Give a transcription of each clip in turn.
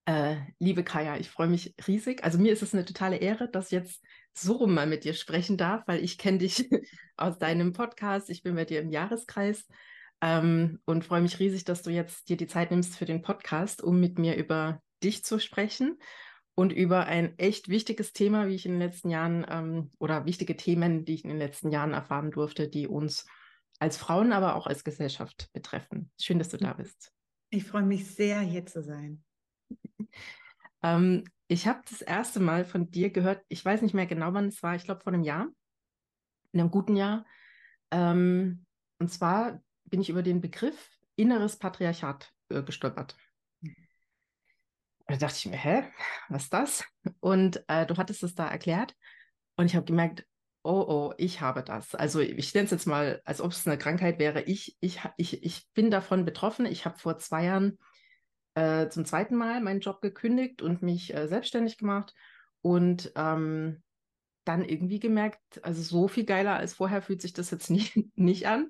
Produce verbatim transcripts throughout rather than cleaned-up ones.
Äh, liebe Kaya, ich freue mich riesig. Also mir ist es eine totale Ehre, dass ich jetzt so rum mal mit dir sprechen darf, weil ich kenne dich aus deinem Podcast. Ich bin bei dir im Jahreskreis ähm, und freue mich riesig, dass du jetzt dir die Zeit nimmst für den Podcast, um mit mir über dich zu sprechen und über ein echt wichtiges Thema, wie ich in den letzten Jahren ähm, oder wichtige Themen, die ich in den letzten Jahren erfahren durfte, die uns als Frauen, aber auch als Gesellschaft betreffen. Schön, dass du da bist. Ich freue mich sehr, hier zu sein. Ähm, ich habe das erste Mal von dir gehört, ich weiß nicht mehr genau, wann es war, ich glaube vor einem Jahr, in einem guten Jahr. Ähm, und zwar bin ich über den Begriff inneres Patriarchat äh, gestolpert. Und da dachte ich mir, hä, was ist das? Und äh, du hattest es da erklärt und ich habe gemerkt, oh, oh, ich habe das. Also ich nenne es jetzt mal, als ob es eine Krankheit wäre. Ich, ich, ha- ich, ich bin davon betroffen. Ich habe vor zwei Jahren äh, zum zweiten Mal meinen Job gekündigt und mich äh, selbstständig gemacht und ähm, dann irgendwie gemerkt, also so viel geiler als vorher fühlt sich das jetzt nicht, nicht an.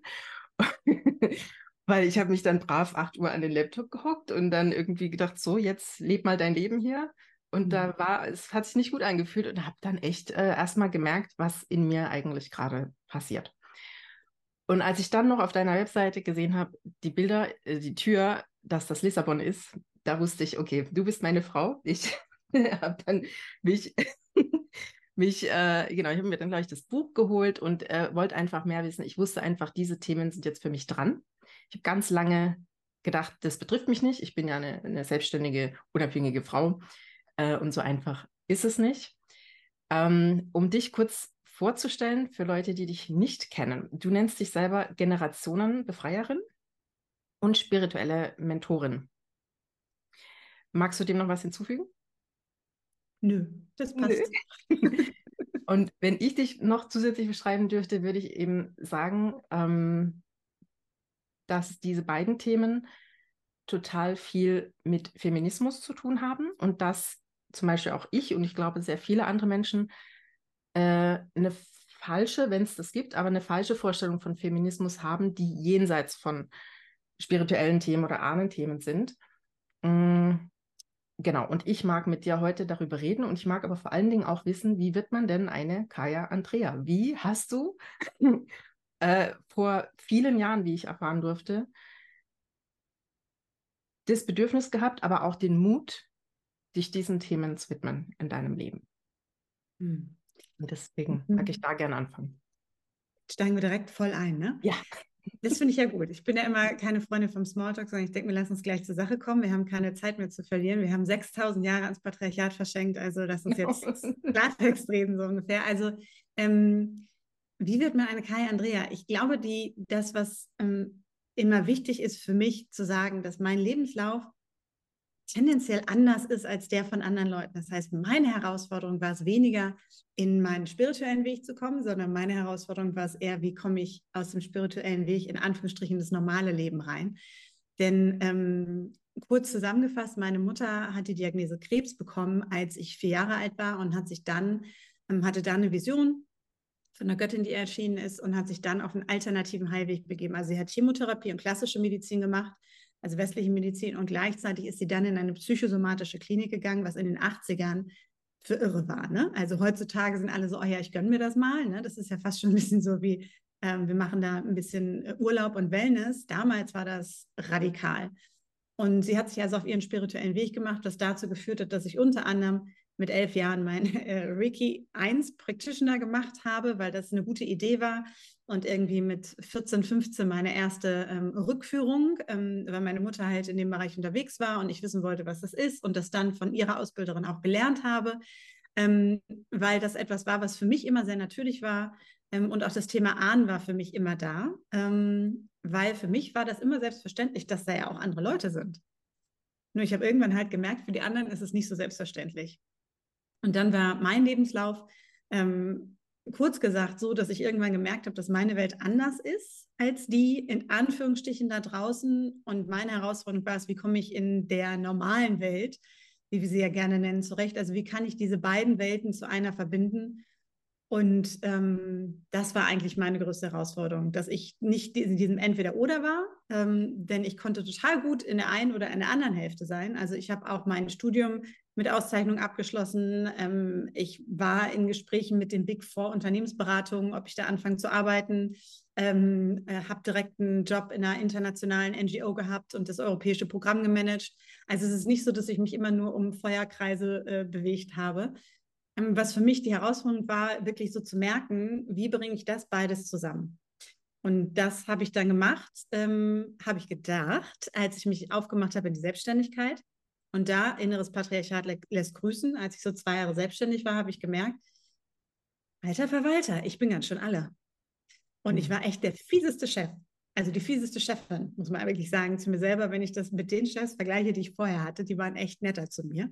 Weil ich habe mich dann brav acht Uhr an den Laptop gehockt und dann irgendwie gedacht, so, jetzt leb mal dein Leben hier. Und Mhm. da war, es hat sich nicht gut angefühlt und habe dann echt äh, erstmal gemerkt, was in mir eigentlich gerade passiert. Und als ich dann noch auf deiner Webseite gesehen habe, die Bilder, äh, die Tür, dass das Lissabon ist, da wusste ich, okay, du bist meine Frau. Ich habe dann mich, mich äh, genau, ich habe mir dann gleich das Buch geholt und äh, wollte einfach mehr wissen. Ich wusste einfach, diese Themen sind jetzt für mich dran. Ich habe ganz lange gedacht, das betrifft mich nicht. Ich bin ja eine, eine selbstständige, unabhängige Frau äh, und so einfach ist es nicht. Ähm, um dich kurz vorzustellen für Leute, die dich nicht kennen. Du nennst dich selber Generationenbefreierin und spirituelle Mentorin. Magst du dem noch was hinzufügen? Nö, das Nö. passt. Und wenn ich dich noch zusätzlich beschreiben dürfte, würde ich eben sagen, ähm, dass diese beiden Themen total viel mit Feminismus zu tun haben und dass zum Beispiel auch ich und ich glaube sehr viele andere Menschen äh, eine falsche, wenn es das gibt, aber eine falsche Vorstellung von Feminismus haben, die jenseits von spirituellen Themen oder Ahnenthemen sind. Mm, genau, und ich mag mit dir heute darüber reden und ich mag aber vor allen Dingen auch wissen, wie wird man denn eine Kaya Andrea? Wie hast du äh, vor vielen Jahren, wie ich erfahren durfte, das Bedürfnis gehabt, aber auch den Mut, dich diesen Themen zu widmen in deinem Leben? Hm. Und deswegen mag ich Mhm. da gerne anfangen. Steigen wir direkt voll ein, ne? Ja. Das finde ich ja gut. Ich bin ja immer keine Freundin vom Smalltalk, sondern ich denke, wir lassen uns gleich zur Sache kommen. Wir haben keine Zeit mehr zu verlieren. Wir haben sechstausend Jahre ans Patriarchat verschenkt, also lass uns jetzt Klartext reden, so ungefähr. Also, ähm, wie wird man eine Kai Andrea? Ich glaube, die, das, was ähm, immer wichtig ist für mich zu sagen, dass mein Lebenslauf tendenziell anders ist als der von anderen Leuten. Das heißt, meine Herausforderung war es weniger, in meinen spirituellen Weg zu kommen, sondern meine Herausforderung war es eher, wie komme ich aus dem spirituellen Weg in Anführungsstrichen das normale Leben rein. Denn ähm, kurz zusammengefasst, meine Mutter hat die Diagnose Krebs bekommen, als ich vier Jahre alt war und hat sich dann, ähm, hatte dann eine Vision von einer Göttin, die erschienen ist und hat sich dann auf einen alternativen Heilweg begeben. Also sie hat Chemotherapie und klassische Medizin gemacht, also westliche Medizin, und gleichzeitig ist sie dann in eine psychosomatische Klinik gegangen, was in den achtzigern für irre war. Ne? Also heutzutage sind alle so, oh ja, ich gönne mir das mal. Ne? Das ist ja fast schon ein bisschen so wie, ähm, wir machen da ein bisschen Urlaub und Wellness. Damals war das radikal. Und sie hat sich also auf ihren spirituellen Weg gemacht, was dazu geführt hat, dass ich unter anderem mit elf Jahren mein äh, Reiki eins Practitioner gemacht habe, weil das eine gute Idee war. Und irgendwie mit vierzehn, fünfzehn meine erste ähm, Rückführung, ähm, weil meine Mutter halt in dem Bereich unterwegs war und ich wissen wollte, was das ist und das dann von ihrer Ausbilderin auch gelernt habe, ähm, weil das etwas war, was für mich immer sehr natürlich war. Ähm, und auch das Thema Ahnen war für mich immer da, ähm, weil für mich war das immer selbstverständlich, dass da ja auch andere Leute sind. Nur ich habe irgendwann halt gemerkt, für die anderen ist es nicht so selbstverständlich. Und dann war mein Lebenslauf ähm, kurz gesagt so, dass ich irgendwann gemerkt habe, dass meine Welt anders ist als die in Anführungsstrichen da draußen. Und meine Herausforderung war es, wie komme ich in der normalen Welt, wie wir sie ja gerne nennen, zurecht? Also wie kann ich diese beiden Welten zu einer verbinden? Und ähm, das war eigentlich meine größte Herausforderung, dass ich nicht in diesem Entweder-Oder war, ähm, denn ich konnte total gut in der einen oder in der anderen Hälfte sein. Also ich habe auch mein Studium mit Auszeichnung abgeschlossen. Ähm, ich war in Gesprächen mit den Big Four Unternehmensberatungen, ob ich da anfange zu arbeiten. Ähm, äh, habe direkt einen Job in einer internationalen N G O gehabt und das europäische Programm gemanagt. Also es ist nicht so, dass ich mich immer nur um Feuerkreise äh, bewegt habe. Was für mich die Herausforderung war, wirklich so zu merken, wie bringe ich das beides zusammen? Und das habe ich dann gemacht, ähm, habe ich gedacht, als ich mich aufgemacht habe in die Selbstständigkeit. Und da, inneres Patriarchat lä lässt grüßen, als ich so zwei Jahre selbstständig war, habe ich gemerkt, alter Verwalter, ich bin ganz schön alle. Und ich war echt der fieseste Chef. Also die fieseste Chefin, muss man wirklich sagen, zu mir selber, wenn ich das mit den Chefs vergleiche, die ich vorher hatte, die waren echt netter zu mir.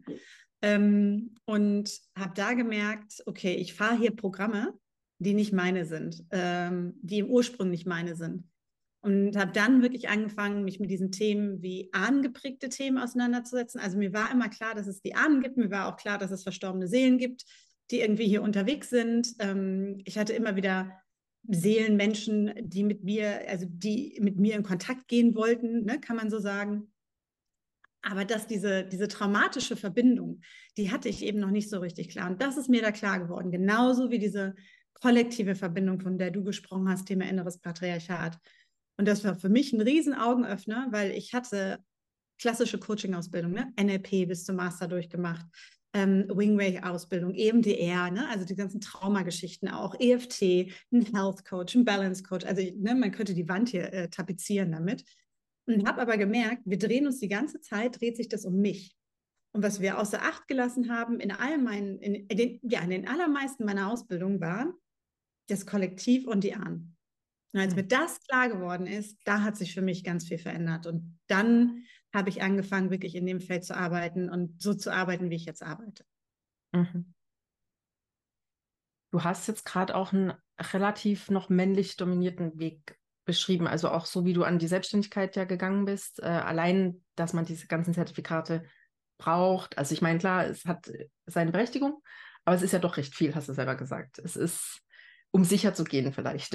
Ähm, und habe da gemerkt, okay, ich fahre hier Programme, die nicht meine sind, ähm, die im Ursprung nicht meine sind. Und habe dann wirklich angefangen, mich mit diesen Themen wie ahnengeprägte Themen auseinanderzusetzen. Also mir war immer klar, dass es die Ahnen gibt. Mir war auch klar, dass es verstorbene Seelen gibt, die irgendwie hier unterwegs sind. Ähm, ich hatte immer wieder Seelenmenschen, die mit mir, also die mit mir in Kontakt gehen wollten, ne, kann man so sagen. Aber dass diese, diese traumatische Verbindung, die hatte ich eben noch nicht so richtig klar. Und das ist mir da klar geworden. Genauso wie diese kollektive Verbindung, von der du gesprochen hast, Thema inneres Patriarchat. Und das war für mich ein riesen Augenöffner, weil ich hatte klassische Coaching-Ausbildung, ne? N L P bis zum Master durchgemacht, ähm, Wingwave-Ausbildung, E M D R, ne? Also die ganzen Traumageschichten auch, E F T, ein Health Coach, ein Balance Coach. Also ne, man könnte die Wand hier äh, tapezieren damit. Und habe aber gemerkt, wir drehen uns die ganze Zeit, dreht sich das um mich. Und was wir außer Acht gelassen haben in all meinen, in, in den, ja, in den allermeisten meiner Ausbildungen waren das Kollektiv und die Ahnen. Und als mir das klar geworden ist, da hat sich für mich ganz viel verändert. Und dann habe ich angefangen, wirklich in dem Feld zu arbeiten und so zu arbeiten, wie ich jetzt arbeite. Mhm. Du hast jetzt gerade auch einen relativ noch männlich dominierten Weg beschrieben, also auch so, wie du an die Selbstständigkeit ja gegangen bist. Äh, allein, dass man diese ganzen Zertifikate braucht. Also ich meine, klar, es hat seine Berechtigung, aber es ist ja doch recht viel, hast du selber gesagt. Es ist, um sicher zu gehen vielleicht.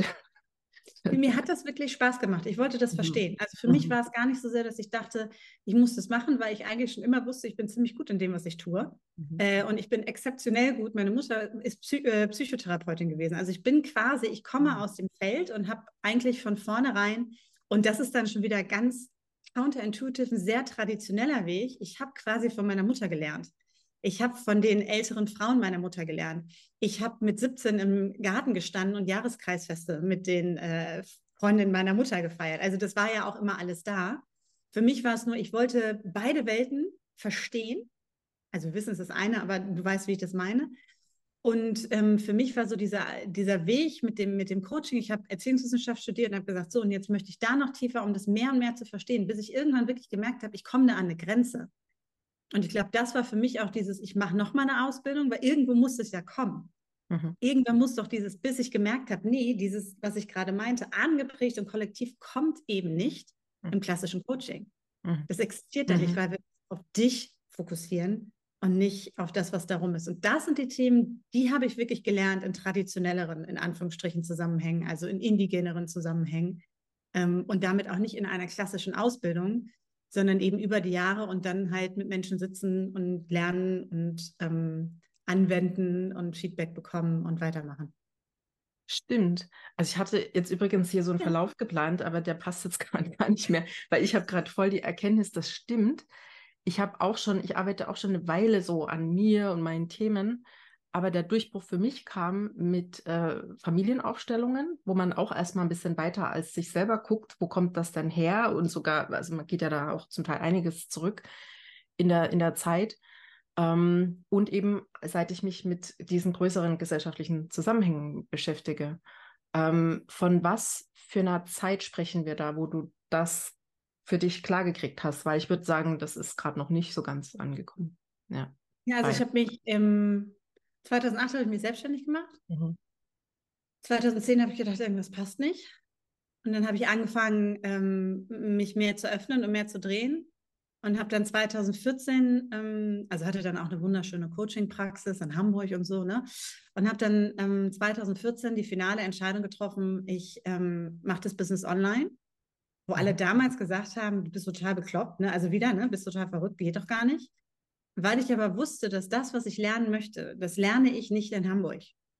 Mir hat das wirklich Spaß gemacht. Ich wollte das Mhm. verstehen. Also für Mhm. mich war es gar nicht so sehr, dass ich dachte, ich muss das machen, weil ich eigentlich schon immer wusste, ich bin ziemlich gut in dem, was ich tue. Mhm. Äh, und ich bin exzeptionell gut. Meine Mutter ist Psy äh, Psychotherapeutin gewesen. Also ich bin quasi, ich komme Mhm. aus dem Feld und habe eigentlich von vornherein, und das ist dann schon wieder ganz counterintuitive, ein sehr traditioneller Weg. Ich habe quasi von meiner Mutter gelernt. Ich habe von den älteren Frauen meiner Mutter gelernt. Ich habe mit siebzehn im Garten gestanden und Jahreskreisfeste mit den äh, Freundinnen meiner Mutter gefeiert. Also das war ja auch immer alles da. Für mich war es nur, ich wollte beide Welten verstehen. Also Wissen ist das eine, aber du weißt, wie ich das meine. Und ähm, für mich war so dieser, dieser Weg mit dem, mit dem Coaching, ich habe Erziehungswissenschaft studiert und habe gesagt, so, und jetzt möchte ich da noch tiefer, um das mehr und mehr zu verstehen, bis ich irgendwann wirklich gemerkt habe, ich komme da an eine Grenze. Und ich glaube, das war für mich auch dieses, ich mache nochmal eine Ausbildung, weil irgendwo muss es ja kommen. Mhm. Irgendwann muss doch dieses, bis ich gemerkt habe, nee, dieses, was ich gerade meinte, angeprägt und kollektiv kommt eben nicht im klassischen Coaching. Mhm. Das existiert da nicht, Mhm. weil wir auf dich fokussieren und nicht auf das, was darum ist. Und das sind die Themen, die habe ich wirklich gelernt in traditionelleren, in Anführungsstrichen, Zusammenhängen, also in indigeneren Zusammenhängen. Ähm, und damit auch nicht in einer klassischen Ausbildung, sondern eben über die Jahre und dann halt mit Menschen sitzen und lernen und ähm, anwenden und Feedback bekommen und weitermachen. Stimmt. Also ich hatte jetzt übrigens hier so einen Ja. Verlauf geplant, aber der passt jetzt gerade gar nicht mehr, weil ich habe gerade voll die Erkenntnis, das stimmt. Ich habe auch schon, ich arbeite auch schon eine Weile so an mir und meinen Themen, aber der Durchbruch für mich kam mit äh, Familienaufstellungen, wo man auch erstmal ein bisschen weiter als sich selber guckt, wo kommt das denn her? Und sogar, also man geht ja da auch zum Teil einiges zurück in der, in der Zeit. Ähm, und eben, seit ich mich mit diesen größeren gesellschaftlichen Zusammenhängen beschäftige, ähm, von was für einer Zeit sprechen wir da, wo du das für dich klargekriegt hast? Weil ich würde sagen, das ist gerade noch nicht so ganz angekommen. Ja, Ja, also ich weil. habe mich im zweitausendacht habe ich mich selbstständig gemacht. Mhm. zweitausendzehn habe ich gedacht, irgendwas passt nicht. Und dann habe ich angefangen, ähm, mich mehr zu öffnen und mehr zu drehen. und habe dann zweitausendvierzehn, ähm, also hatte dann auch eine wunderschöne Coaching-Praxis in Hamburg und so, ne? Und habe dann ähm, zweitausendvierzehn die finale Entscheidung getroffen, ich ähm, mache das Business online, wo alle damals gesagt haben, du bist total bekloppt, ne? Also wieder, ne? Bist total verrückt, geht doch gar nicht. Weil ich aber wusste, dass das, was ich lernen möchte, das lerne ich nicht in Hamburg.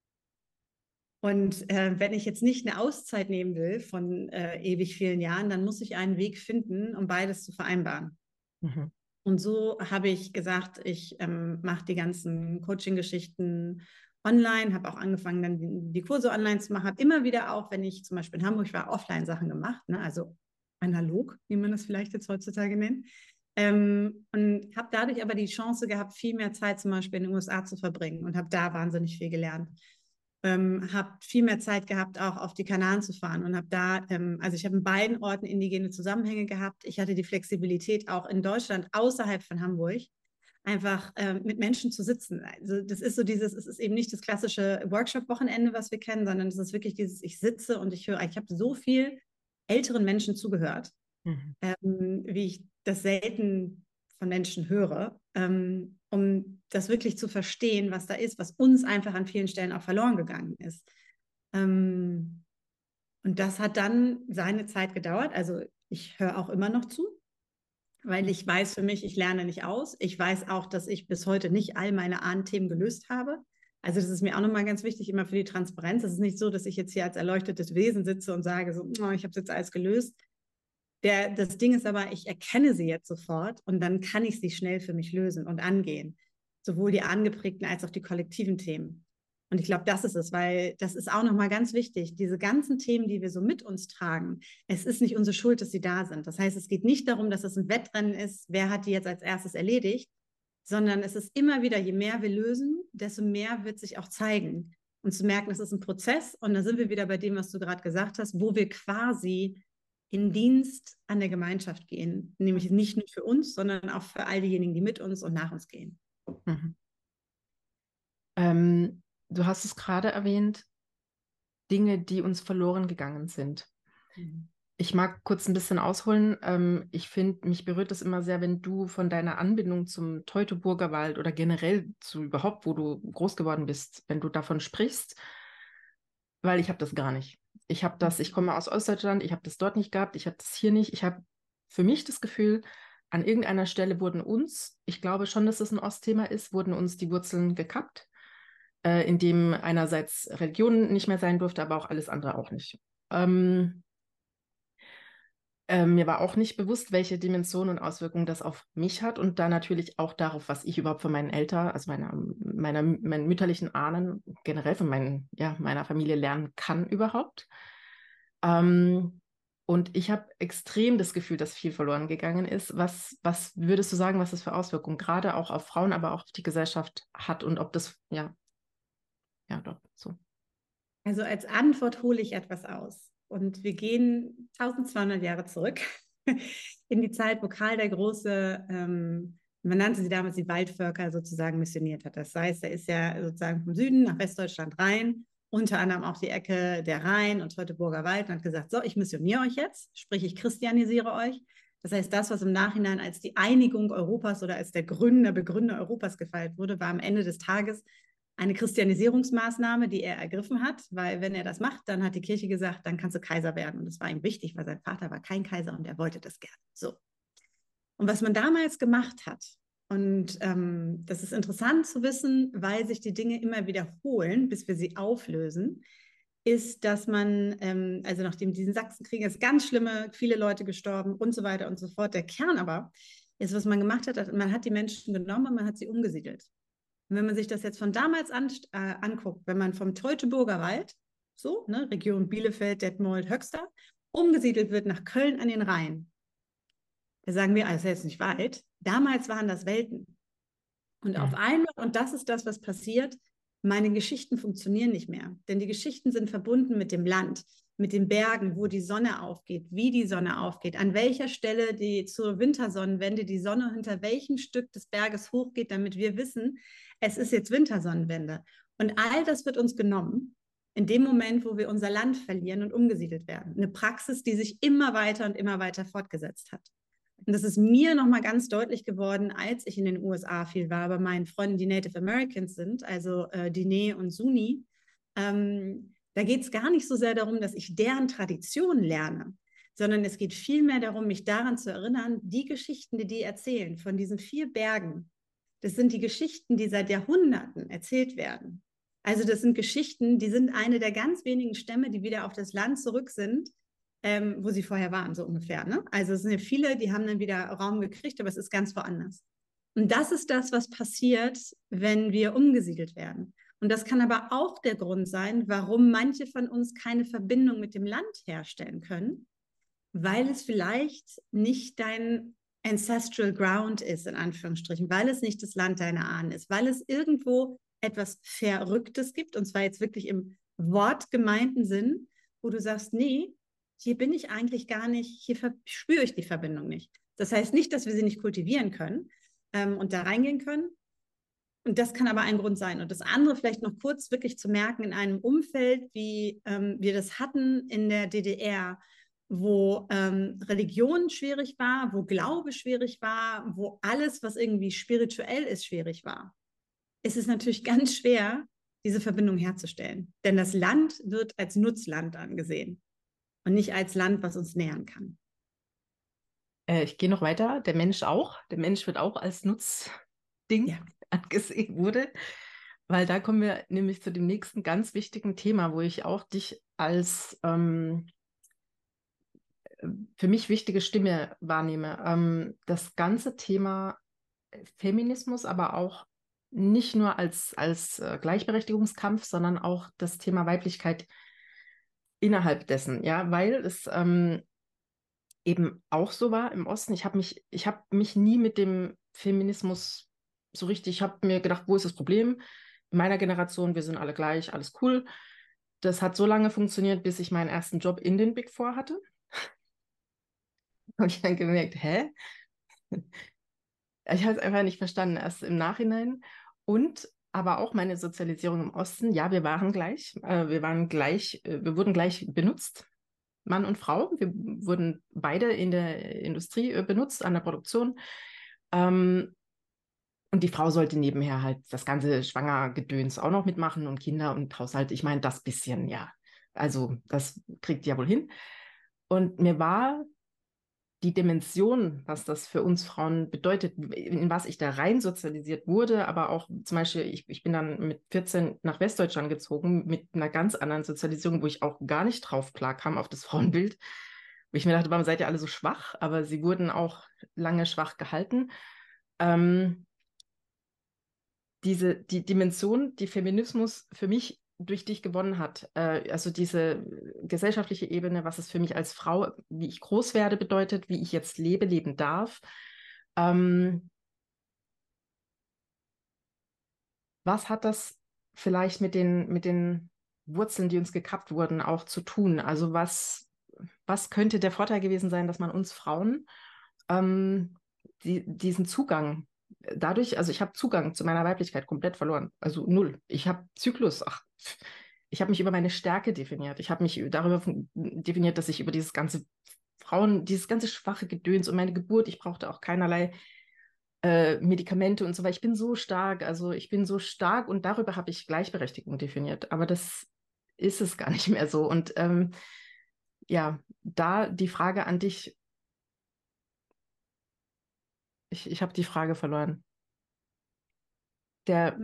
Und äh, wenn ich jetzt nicht eine Auszeit nehmen will von äh, ewig vielen Jahren, dann muss ich einen Weg finden, um beides zu vereinbaren. Mhm. Und so habe ich gesagt, ich ähm, mache die ganzen Coaching-Geschichten online, habe auch angefangen, dann die, die Kurse online zu machen, habe immer wieder auch, wenn ich zum Beispiel in Hamburg war, Offline-Sachen gemacht, ne? Also analog, wie man das vielleicht jetzt heutzutage nennt. Ähm, und habe dadurch aber die Chance gehabt, viel mehr Zeit zum Beispiel in den U S A zu verbringen und habe da wahnsinnig viel gelernt. Ähm, habe viel mehr Zeit gehabt, auch auf die Kanaren zu fahren und habe da, ähm, also ich habe in beiden Orten indigene Zusammenhänge gehabt. Ich hatte die Flexibilität, auch in Deutschland außerhalb von Hamburg einfach ähm, mit Menschen zu sitzen. Also das ist so dieses, es ist eben nicht das klassische Workshop-Wochenende, was wir kennen, sondern es ist wirklich dieses, ich sitze und ich höre, ich habe so viel älteren Menschen zugehört, Mhm. ähm, wie ich das selten von Menschen höre, ähm, um das wirklich zu verstehen, was da ist, was uns einfach an vielen Stellen auch verloren gegangen ist. Ähm, und das hat dann seine Zeit gedauert. Also ich höre auch immer noch zu, weil ich weiß für mich, ich lerne nicht aus. Ich weiß auch, dass ich bis heute nicht all meine Ahnenthemen gelöst habe. Also das ist mir auch nochmal ganz wichtig, immer für die Transparenz. Es ist nicht so, dass ich jetzt hier als erleuchtetes Wesen sitze und sage, so, oh, ich habe es jetzt alles gelöst. Der, das Ding ist aber, ich erkenne sie jetzt sofort und dann kann ich sie schnell für mich lösen und angehen. Sowohl die angeprägten als auch die kollektiven Themen. Und ich glaube, das ist es, weil das ist auch nochmal ganz wichtig. Diese ganzen Themen, die wir so mit uns tragen, es ist nicht unsere Schuld, dass sie da sind. Das heißt, es geht nicht darum, dass es ein Wettrennen ist, wer hat die jetzt als erstes erledigt, sondern es ist immer wieder, je mehr wir lösen, desto mehr wird sich auch zeigen. Und zu merken, es ist ein Prozess. Und da sind wir wieder bei dem, was du gerade gesagt hast, wo wir quasi in Dienst an der Gemeinschaft gehen. Nämlich nicht nur für uns, sondern auch für all diejenigen, die mit uns und nach uns gehen. Mhm. Ähm, du hast es gerade erwähnt, Dinge, die uns verloren gegangen sind. Mhm. Ich mag kurz ein bisschen ausholen. Ähm, ich finde, mich berührt es immer sehr, wenn du von deiner Anbindung zum Teutoburger Wald oder generell zu überhaupt, wo du groß geworden bist, wenn du davon sprichst, weil ich habe das gar nicht. Ich habe das, ich komme aus Ostdeutschland, ich habe das dort nicht gehabt, ich habe das hier nicht. Ich habe für mich das Gefühl, an irgendeiner Stelle wurden uns, ich glaube schon, dass es ein Ostthema ist, wurden uns die Wurzeln gekappt, äh, in dem einerseits Religion nicht mehr sein durfte, aber auch alles andere auch nicht. Ähm, äh, mir war auch nicht bewusst, welche Dimensionen und Auswirkungen das auf mich hat und da natürlich auch darauf, was ich überhaupt von meinen Eltern, also meiner, meiner, meinen mütterlichen Ahnen, generell von meinen, ja, meiner Familie lernen kann überhaupt. Ähm, und ich habe extrem das Gefühl, dass viel verloren gegangen ist. Was, was würdest du sagen, was das für Auswirkungen gerade auch auf Frauen, aber auch auf die Gesellschaft hat und ob das, ja, ja, doch, so. Also als Antwort hole ich etwas aus. Und wir gehen tausendzweihundert Jahre zurück in die Zeit, wo Karl der Große, ähm, man nannte sie damals die Waldvölker, sozusagen missioniert hat. Das heißt, er ist ja sozusagen vom Süden nach Westdeutschland rein, unter anderem auch die Ecke der Rhein und Teutoburger Wald und hat gesagt, so, ich missioniere euch jetzt, sprich, ich christianisiere euch. Das heißt, das, was im Nachhinein als die Einigung Europas oder als der Gründer, Begründer Europas gefeiert wurde, war am Ende des Tages eine Christianisierungsmaßnahme, die er ergriffen hat, weil wenn er das macht, dann hat die Kirche gesagt, dann kannst du Kaiser werden. Und das war ihm wichtig, weil sein Vater war kein Kaiser und er wollte das gerne. So. Und was man damals gemacht hat, und ähm, das ist interessant zu wissen, weil sich die Dinge immer wiederholen, bis wir sie auflösen, ist, dass man, ähm, also nachdem diesen Sachsenkrieg ist ganz schlimme, viele Leute gestorben und so weiter und so fort. Der Kern aber ist, was man gemacht hat, man hat die Menschen genommen und man hat sie umgesiedelt. Und wenn man sich das jetzt von damals an, äh, anguckt, wenn man vom Teutoburger Wald, so, ne, Region Bielefeld, Detmold, Höxter, umgesiedelt wird nach Köln an den Rhein, da sagen wir, ah, das ist jetzt nicht weit. Damals waren das Welten. Und auf Mhm. einmal, und das ist das, was passiert, meine Geschichten funktionieren nicht mehr. Denn die Geschichten sind verbunden mit dem Land, mit den Bergen, wo die Sonne aufgeht, wie die Sonne aufgeht, an welcher Stelle die zur Wintersonnenwende die Sonne hinter welchem Stück des Berges hochgeht, damit wir wissen, es ist jetzt Wintersonnenwende. Und all das wird uns genommen in dem Moment, wo wir unser Land verlieren und umgesiedelt werden. Eine Praxis, die sich immer weiter und immer weiter fortgesetzt hat. Und das ist mir nochmal ganz deutlich geworden, als ich in den U S A viel war, bei meinen Freunden, die Native Americans sind, also äh, Diné und Sunni. Ähm, da geht es gar nicht so sehr darum, dass ich deren Tradition lerne, sondern es geht vielmehr darum, mich daran zu erinnern, die Geschichten, die die erzählen, von diesen vier Bergen, das sind die Geschichten, die seit Jahrhunderten erzählt werden. Also das sind Geschichten, die sind eine der ganz wenigen Stämme, die wieder auf das Land zurück sind, ähm, wo sie vorher waren, so ungefähr. Ne? Also es sind ja viele, die haben dann wieder Raum gekriegt, aber es ist ganz woanders. Und das ist das, was passiert, wenn wir umgesiedelt werden. Und das kann aber auch der Grund sein, warum manche von uns keine Verbindung mit dem Land herstellen können, weil es vielleicht nicht dein ancestral ground ist, in Anführungsstrichen, weil es nicht das Land deiner Ahnen ist, weil es irgendwo etwas Verrücktes gibt, und zwar jetzt wirklich im wortgemeinten Sinn, wo du sagst, nee, hier bin ich eigentlich gar nicht, hier spüre ich die Verbindung nicht. Das heißt nicht, dass wir sie nicht kultivieren können ähm, und da reingehen können. Und das kann aber ein Grund sein. Und das andere vielleicht noch kurz wirklich zu merken, in einem Umfeld, wie ähm, wir das hatten in der D D R, wo ähm, Religion schwierig war, wo Glaube schwierig war, wo alles, was irgendwie spirituell ist, schwierig war. Es ist natürlich ganz schwer, diese Verbindung herzustellen. Denn das Land wird als Nutzland angesehen und nicht als Land, was uns nähern kann. Äh, ich gehe noch weiter. Der Mensch auch. Der Mensch wird auch als Nutzding ja. angesehen wurde. Weil da kommen wir nämlich zu dem nächsten ganz wichtigen Thema, wo ich auch dich als ähm, für mich wichtige Stimme wahrnehme. Ähm, das ganze Thema Feminismus, aber auch nicht nur als, als äh, Gleichberechtigungskampf, sondern auch das Thema Weiblichkeit innerhalb dessen, ja, weil es ähm, eben auch so war im Osten. Ich habe mich, ich habe mich nie mit dem Feminismus so richtig, ich habe mir gedacht, wo ist das Problem? In meiner Generation, wir sind alle gleich, alles cool. Das hat so lange funktioniert, bis ich meinen ersten Job in den Big Four hatte. Habe ich dann gemerkt, hä? Ich habe es einfach nicht verstanden, erst im Nachhinein. Und aber auch meine Sozialisierung im Osten, ja, wir waren gleich, äh, wir waren gleich, äh, wir wurden gleich benutzt, Mann und Frau. Wir wurden beide in der Industrie äh, benutzt, an der Produktion. Ähm, und die Frau sollte nebenher halt das ganze Schwangergedöns auch noch mitmachen und Kinder und Haushalt. Ich meine, das bisschen, ja. Also, das kriegt die ja wohl hin. Und mir war die Dimension, was das für uns Frauen bedeutet, in was ich da rein sozialisiert wurde, aber auch zum Beispiel, ich, ich bin dann mit vierzehn nach Westdeutschland gezogen, mit einer ganz anderen Sozialisierung, wo ich auch gar nicht drauf klarkam auf das Frauenbild, wo ich mir dachte, warum seid ihr alle so schwach? Aber sie wurden auch lange schwach gehalten. Ähm, diese, die Dimension, die Feminismus für mich durch dich gewonnen hat, äh, also diese gesellschaftliche Ebene, was es für mich als Frau, wie ich groß werde, bedeutet, wie ich jetzt lebe, leben darf. Ähm, was hat das vielleicht mit den, mit den Wurzeln, die uns gekappt wurden, auch zu tun? Also was, was könnte der Vorteil gewesen sein, dass man uns Frauen ähm, die, diesen Zugang dadurch, also ich habe Zugang zu meiner Weiblichkeit komplett verloren, also null. Ich habe Zyklus, ach, ich habe mich über meine Stärke definiert. Ich habe mich darüber definiert, dass ich über dieses ganze Frauen, dieses ganze schwache Gedöns und meine Geburt, ich brauchte auch keinerlei äh, Medikamente und so weiter. Ich bin so stark, also ich bin so stark und darüber habe ich Gleichberechtigung definiert. Aber das ist es gar nicht mehr so. Und ähm, ja, da die Frage an dich, ich, ich habe die Frage verloren. Der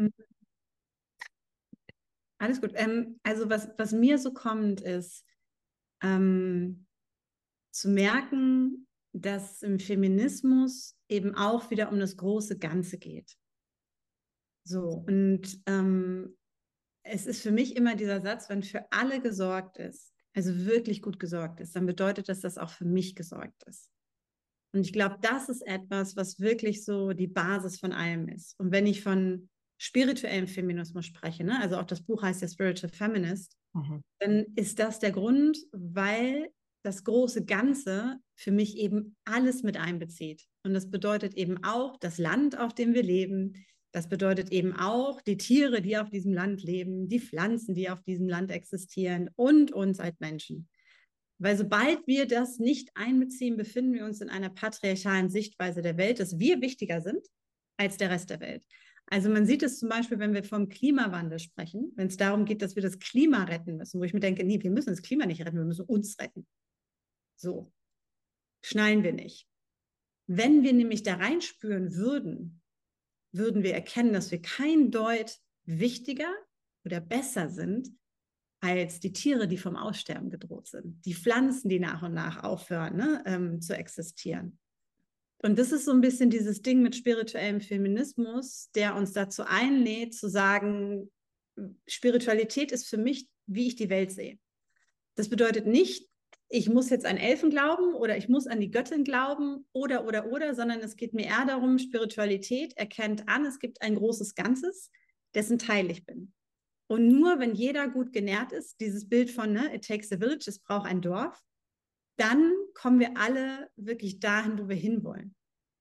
Alles gut. Ähm, also was, was mir so kommt, ist ähm, zu merken, dass im Feminismus eben auch wieder um das große Ganze geht. So, und ähm, es ist für mich immer dieser Satz, wenn für alle gesorgt ist, also wirklich gut gesorgt ist, dann bedeutet das, dass auch für mich gesorgt ist. Und ich glaube, das ist etwas, was wirklich so die Basis von allem ist. Und wenn ich von spirituellem Feminismus spreche, ne? Also auch das Buch heißt ja Spiritual Feminist, mhm. dann ist das der Grund, weil das große Ganze für mich eben alles mit einbezieht. Und das bedeutet eben auch das Land, auf dem wir leben. Das bedeutet eben auch die Tiere, die auf diesem Land leben, die Pflanzen, die auf diesem Land existieren und uns als Menschen. Weil sobald wir das nicht einbeziehen, befinden wir uns in einer patriarchalen Sichtweise der Welt, dass wir wichtiger sind als der Rest der Welt. Also man sieht es zum Beispiel, wenn wir vom Klimawandel sprechen, wenn es darum geht, dass wir das Klima retten müssen, wo ich mir denke, nee, wir müssen das Klima nicht retten, wir müssen uns retten. So, schnallen wir nicht. Wenn wir nämlich da reinspüren würden, würden wir erkennen, dass wir kein Deut wichtiger oder besser sind als die Tiere, die vom Aussterben gedroht sind, die Pflanzen, die nach und nach aufhören, ne, ähm, zu existieren. Und das ist so ein bisschen dieses Ding mit spirituellem Feminismus, der uns dazu einlädt, zu sagen, Spiritualität ist für mich, wie ich die Welt sehe. Das bedeutet nicht, ich muss jetzt an Elfen glauben oder ich muss an die Göttin glauben oder, oder, oder, sondern es geht mir eher darum, Spiritualität erkennt an, es gibt ein großes Ganzes, dessen Teil ich bin. Und nur wenn jeder gut genährt ist, dieses Bild von, ne, it takes a village, es braucht ein Dorf, dann kommen wir alle wirklich dahin, wo wir hinwollen.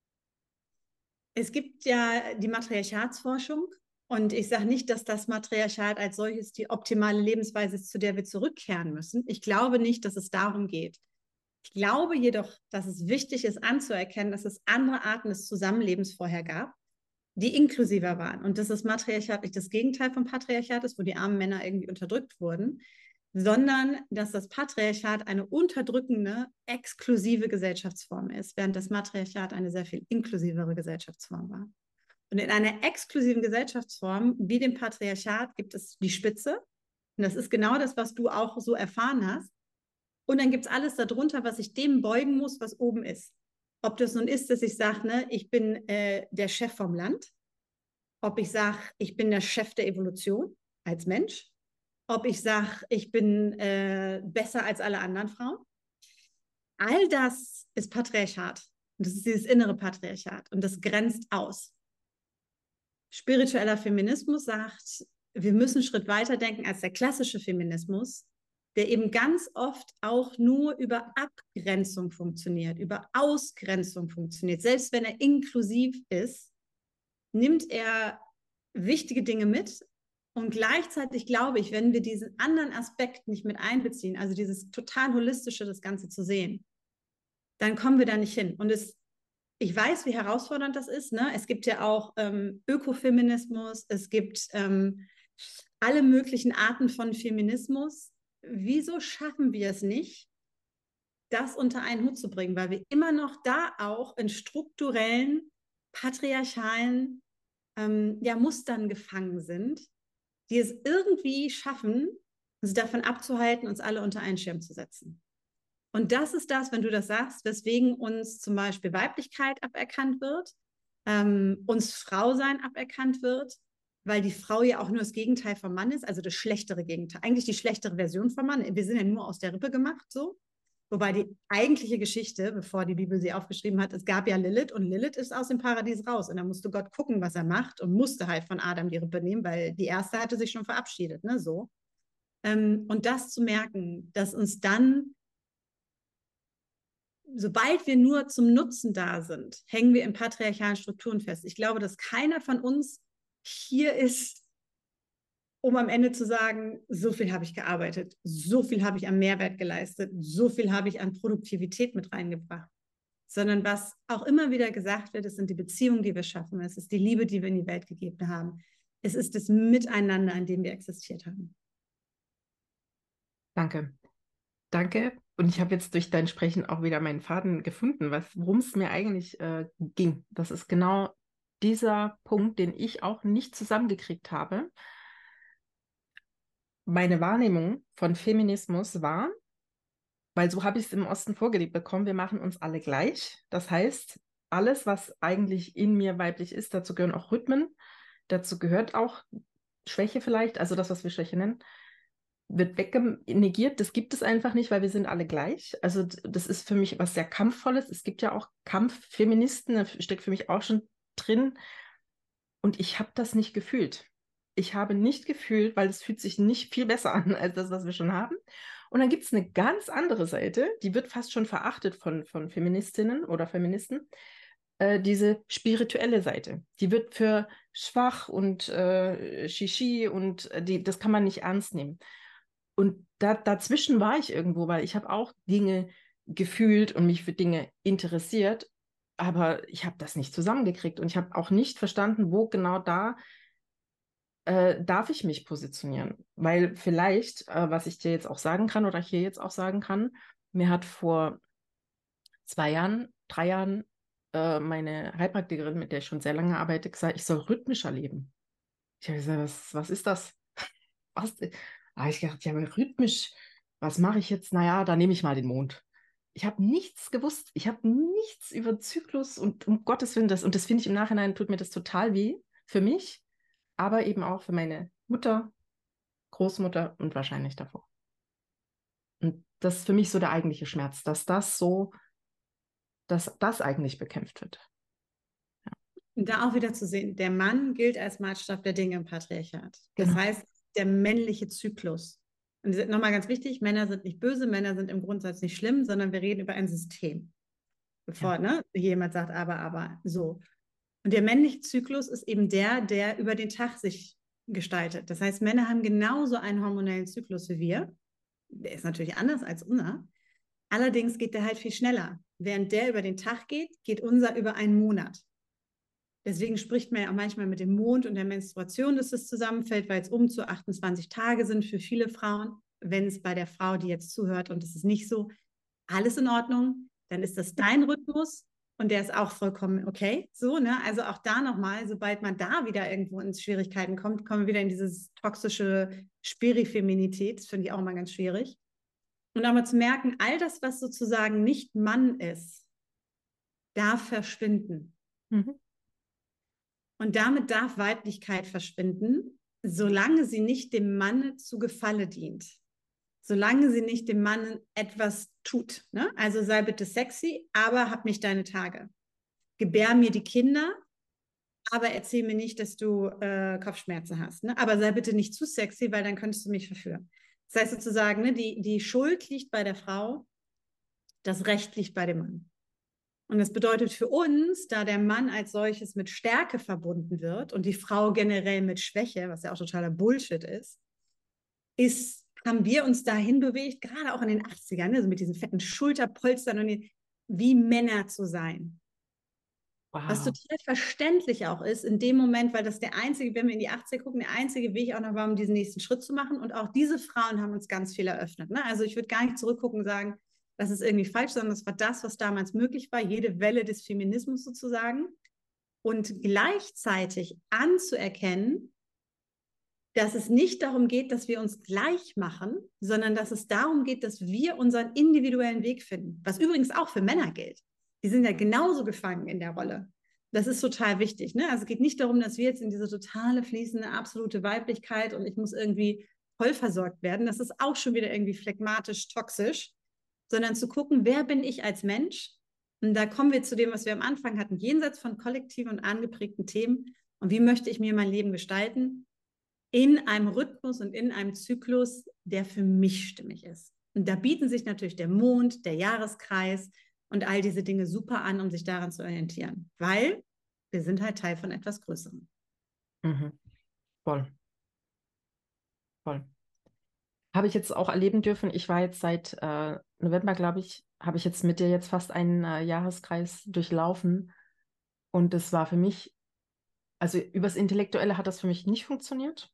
Es gibt ja die Matriarchatsforschung und ich sage nicht, dass das Matriarchat als solches die optimale Lebensweise ist, zu der wir zurückkehren müssen. Ich glaube nicht, dass es darum geht. Ich glaube jedoch, dass es wichtig ist anzuerkennen, dass es andere Arten des Zusammenlebens vorher gab, die inklusiver waren. Und dass das Matriarchat nicht das Gegenteil vom Patriarchat ist, wo die armen Männer irgendwie unterdrückt wurden, sondern dass das Patriarchat eine unterdrückende, exklusive Gesellschaftsform ist, während das Matriarchat eine sehr viel inklusivere Gesellschaftsform war. Und in einer exklusiven Gesellschaftsform wie dem Patriarchat gibt es die Spitze. Und das ist genau das, was du auch so erfahren hast. Und dann gibt es alles darunter, was ich dem beugen muss, was oben ist. Ob das nun ist, dass ich sage, ne, ich bin äh, der Chef vom Land. Ob ich sage, ich bin der Chef der Evolution als Mensch. Ob ich sage, ich bin äh, besser als alle anderen Frauen. All das ist Patriarchat. Und das ist dieses innere Patriarchat. Und das grenzt aus. Spiritueller Feminismus sagt, wir müssen einen Schritt weiter denken als der klassische Feminismus, der eben ganz oft auch nur über Abgrenzung funktioniert, über Ausgrenzung funktioniert. Selbst wenn er inklusiv ist, nimmt er wichtige Dinge mit. Und gleichzeitig glaube ich, wenn wir diesen anderen Aspekt nicht mit einbeziehen, also dieses total holistische, das Ganze zu sehen, dann kommen wir da nicht hin. Und es, ich weiß, wie herausfordernd das ist. Ne? Es gibt ja auch ähm, Ökofeminismus, es gibt ähm, alle möglichen Arten von Feminismus. Wieso schaffen wir es nicht, das unter einen Hut zu bringen? Weil wir immer noch da auch in strukturellen, patriarchalen ähm, ja, Mustern gefangen sind, die es irgendwie schaffen, uns davon abzuhalten, uns alle unter einen Schirm zu setzen. Und das ist das, wenn du das sagst, weswegen uns zum Beispiel Weiblichkeit aberkannt wird, ähm, uns Frausein aberkannt wird, weil die Frau ja auch nur das Gegenteil vom Mann ist, also das schlechtere Gegenteil, eigentlich die schlechtere Version vom Mann. Wir sind ja nur aus der Rippe gemacht, so. Wobei die eigentliche Geschichte, bevor die Bibel sie aufgeschrieben hat, es gab ja Lilith und Lilith ist aus dem Paradies raus. Und da musste Gott gucken, was er macht und musste halt von Adam die Rippe nehmen, weil die erste hatte sich schon verabschiedet, ne, so. Ähm, und das zu merken, dass uns dann, sobald wir nur zum Nutzen da sind, hängen wir in patriarchalen Strukturen fest. Ich glaube, dass keiner von uns hier ist, um am Ende zu sagen, so viel habe ich gearbeitet, so viel habe ich an Mehrwert geleistet, so viel habe ich an Produktivität mit reingebracht. Sondern was auch immer wieder gesagt wird, es sind die Beziehungen, die wir schaffen, es ist die Liebe, die wir in die Welt gegeben haben. Es ist das Miteinander, an dem wir existiert haben. Danke. Danke. Und ich habe jetzt durch dein Sprechen auch wieder meinen Faden gefunden, worum es mir eigentlich äh, ging. Das ist genau dieser Punkt, den ich auch nicht zusammengekriegt habe. Meine Wahrnehmung von Feminismus war, weil so habe ich es im Osten vorgelebt bekommen, wir machen uns alle gleich. Das heißt, alles, was eigentlich in mir weiblich ist, dazu gehören auch Rhythmen, dazu gehört auch Schwäche vielleicht, also das, was wir Schwäche nennen, wird wegnegiert. Das gibt es einfach nicht, weil wir sind alle gleich. Also das ist für mich was sehr Kampfvolles. Es gibt ja auch Kampffeministen, da steckt für mich auch schon drin. Und ich habe das nicht gefühlt. Ich habe nicht gefühlt, weil es fühlt sich nicht viel besser an als das, was wir schon haben. Und dann gibt es eine ganz andere Seite, die wird fast schon verachtet von, von Feministinnen oder Feministen, äh, diese spirituelle Seite. Die wird für schwach und äh, Shishi und die, das kann man nicht ernst nehmen. und da, dazwischen war ich irgendwo, weil ich habe auch Dinge gefühlt und mich für Dinge interessiert, aber ich habe das nicht zusammengekriegt und ich habe auch nicht verstanden, wo genau da äh, darf ich mich positionieren. Weil vielleicht, äh, was ich dir jetzt auch sagen kann oder hier jetzt auch sagen kann, mir hat vor zwei Jahren, drei Jahren äh, meine Heilpraktikerin, mit der ich schon sehr lange arbeite, gesagt, ich soll rhythmischer leben. Ich habe gesagt, was, was ist das? Was? Da habe ich gedacht, ja, aber rhythmisch, was mache ich jetzt? Naja, da nehme ich mal den Mond. Ich habe nichts gewusst. Ich habe nichts über Zyklus und um Gottes Willen das. Und das finde ich im Nachhinein, tut mir das total weh für mich, aber eben auch für meine Mutter, Großmutter und wahrscheinlich davor. Und das ist für mich so der eigentliche Schmerz, dass das so, dass das eigentlich bekämpft wird. Und da auch wieder zu sehen, der Mann gilt als Maßstab der Dinge im Patriarchat. Das Genau. heißt, der männliche Zyklus. Und nochmal ganz wichtig, Männer sind nicht böse, Männer sind im Grundsatz nicht schlimm, sondern wir reden über ein System. Bevor Ja. ne, jemand sagt, aber, aber, so. Und der männliche Zyklus ist eben der, der über den Tag sich gestaltet. Das heißt, Männer haben genauso einen hormonellen Zyklus wie wir. Der ist natürlich anders als unser. Allerdings geht der halt viel schneller. Während der über den Tag geht, geht unser über einen Monat. Deswegen spricht man ja auch manchmal mit dem Mond und der Menstruation, dass das zusammenfällt, weil es um zu achtundzwanzig Tage sind für viele Frauen. Wenn es bei der Frau, die jetzt zuhört, und es ist nicht so, alles in Ordnung, dann ist das dein Rhythmus und der ist auch vollkommen okay. So, ne? Also auch da nochmal, sobald man da wieder irgendwo in Schwierigkeiten kommt, kommen wir wieder in dieses toxische Spirifeminität. Das finde ich auch immer ganz schwierig. Und aber zu merken, all das, was sozusagen nicht Mann ist, darf verschwinden. Mhm. Und damit darf Weiblichkeit verschwinden, solange sie nicht dem Mann zu Gefalle dient. Solange sie nicht dem Mann etwas tut. Ne? Also sei bitte sexy, aber hab nicht deine Tage. Gebär mir die Kinder, aber erzähl mir nicht, dass du äh, Kopfschmerzen hast. Ne? Aber sei bitte nicht zu sexy, weil dann könntest du mich verführen. Das heißt sozusagen, ne, die, die Schuld liegt bei der Frau, das Recht liegt bei dem Mann. Und das bedeutet für uns, da der Mann als solches mit Stärke verbunden wird und die Frau generell mit Schwäche, was ja auch totaler Bullshit ist, ist, haben wir uns dahin bewegt, gerade auch in den achtzigern, also mit diesen fetten Schulterpolstern und die, wie Männer zu sein. Wow. Was total verständlich auch ist, in dem Moment, weil das der einzige, wenn wir in die achtziger gucken, der einzige Weg auch noch war, um diesen nächsten Schritt zu machen. Und auch diese Frauen haben uns ganz viel eröffnet. Ne? Also ich würde gar nicht zurückgucken und sagen, das ist irgendwie falsch, sondern das war das, was damals möglich war, jede Welle des Feminismus sozusagen. Und gleichzeitig anzuerkennen, dass es nicht darum geht, dass wir uns gleich machen, sondern dass es darum geht, dass wir unseren individuellen Weg finden. Was übrigens auch für Männer gilt. Die sind ja genauso gefangen in der Rolle. Das ist total wichtig. Ne? Also es geht nicht darum, dass wir jetzt in diese totale, fließende, absolute Weiblichkeit und ich muss irgendwie voll versorgt werden. Das ist auch schon wieder irgendwie phlegmatisch, toxisch. Sondern zu gucken, wer bin ich als Mensch? Und da kommen wir zu dem, was wir am Anfang hatten, jenseits von kollektiven und angeprägten Themen. Und wie möchte ich mir mein Leben gestalten? In einem Rhythmus und in einem Zyklus, der für mich stimmig ist. Und da bieten sich natürlich der Mond, der Jahreskreis und all diese Dinge super an, um sich daran zu orientieren. Weil wir sind halt Teil von etwas Größerem. Mhm. Voll. Voll. Habe ich jetzt auch erleben dürfen. Ich war jetzt seit äh, November, glaube ich, habe ich jetzt mit dir jetzt fast einen äh, Jahreskreis durchlaufen. Und das war für mich, also übers Intellektuelle hat das für mich nicht funktioniert.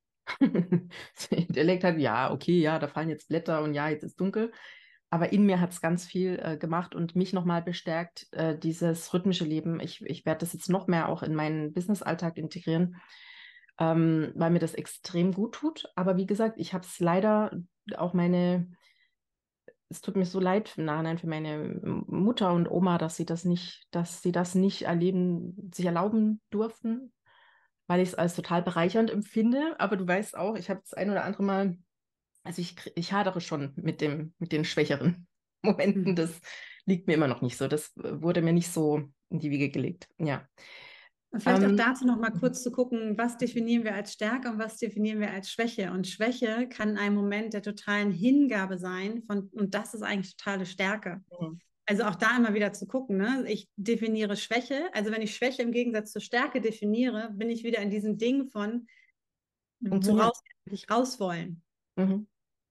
Das Intellekt hat, ja, okay, ja, da fallen jetzt Blätter und ja, jetzt ist dunkel. Aber in mir hat es ganz viel äh, gemacht und mich nochmal bestärkt, äh, dieses rhythmische Leben. Ich, ich werde das jetzt noch mehr auch in meinen Business-Alltag integrieren, ähm, weil mir das extrem gut tut. Aber wie gesagt, ich habe es leider auch meine, es tut mir so leid im Nachhinein für meine Mutter und Oma, dass sie das nicht, dass sie das nicht erleben, sich erlauben durften, weil ich es als total bereichernd empfinde. Aber du weißt auch, ich habe das ein oder andere Mal, also ich, ich hadere schon mit dem, mit den schwächeren Momenten. Das liegt mir immer noch nicht so. Das wurde mir nicht so in die Wiege gelegt. Ja. Und vielleicht auch Ähm, dazu noch mal kurz zu gucken, was definieren wir als Stärke und was definieren wir als Schwäche. Und Schwäche kann ein Moment der totalen Hingabe sein von, und das ist eigentlich totale Stärke. mhm. Also auch da immer wieder zu gucken, ne? Ich definiere Schwäche. Also wenn ich Schwäche im Gegensatz zur Stärke definiere, bin ich wieder in diesem Ding von, Funktioniert. woraus wir eigentlich raus wollen. Mhm.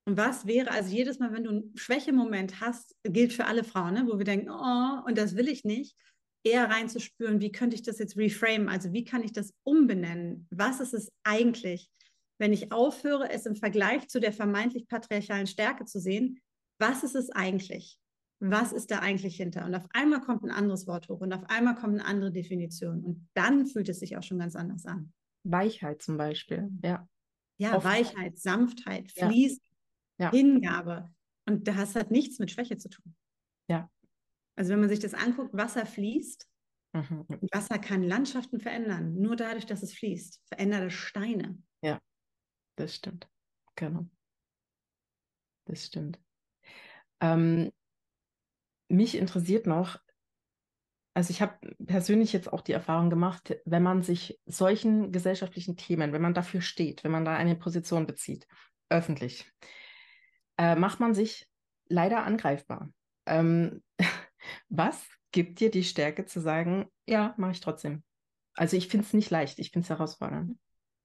Und was wäre, also jedes Mal, wenn du einen Schwächemoment hast, gilt für alle Frauen, ne, wo wir denken, oh, und das will ich nicht, eher reinzuspüren, wie könnte ich das jetzt reframe, also wie kann ich das umbenennen? Was ist es eigentlich, wenn ich aufhöre, es im Vergleich zu der vermeintlich patriarchalen Stärke zu sehen, was ist es eigentlich? Was ist da eigentlich hinter? Und auf einmal kommt ein anderes Wort hoch und auf einmal kommt eine andere Definition und dann fühlt es sich auch schon ganz anders an. Weichheit zum Beispiel, ja. Ja, Offenheit. Weichheit, Sanftheit, Ja. Fließen, Ja. Hingabe. Und das hat nichts mit Schwäche zu tun. Ja. Also wenn man sich das anguckt, Wasser fließt, Mhm. Wasser kann Landschaften verändern. Nur dadurch, dass es fließt, verändert es Steine. Ja, das stimmt. Genau. Das stimmt. Ähm, mich interessiert noch, also ich habe persönlich jetzt auch die Erfahrung gemacht, wenn man sich solchen gesellschaftlichen Themen, wenn man dafür steht, wenn man da eine Position bezieht, öffentlich, äh, macht man sich leider angreifbar. Ähm, was gibt dir die Stärke zu sagen, ja, mache ich trotzdem? Also ich finde es nicht leicht, ich finde es herausfordernd.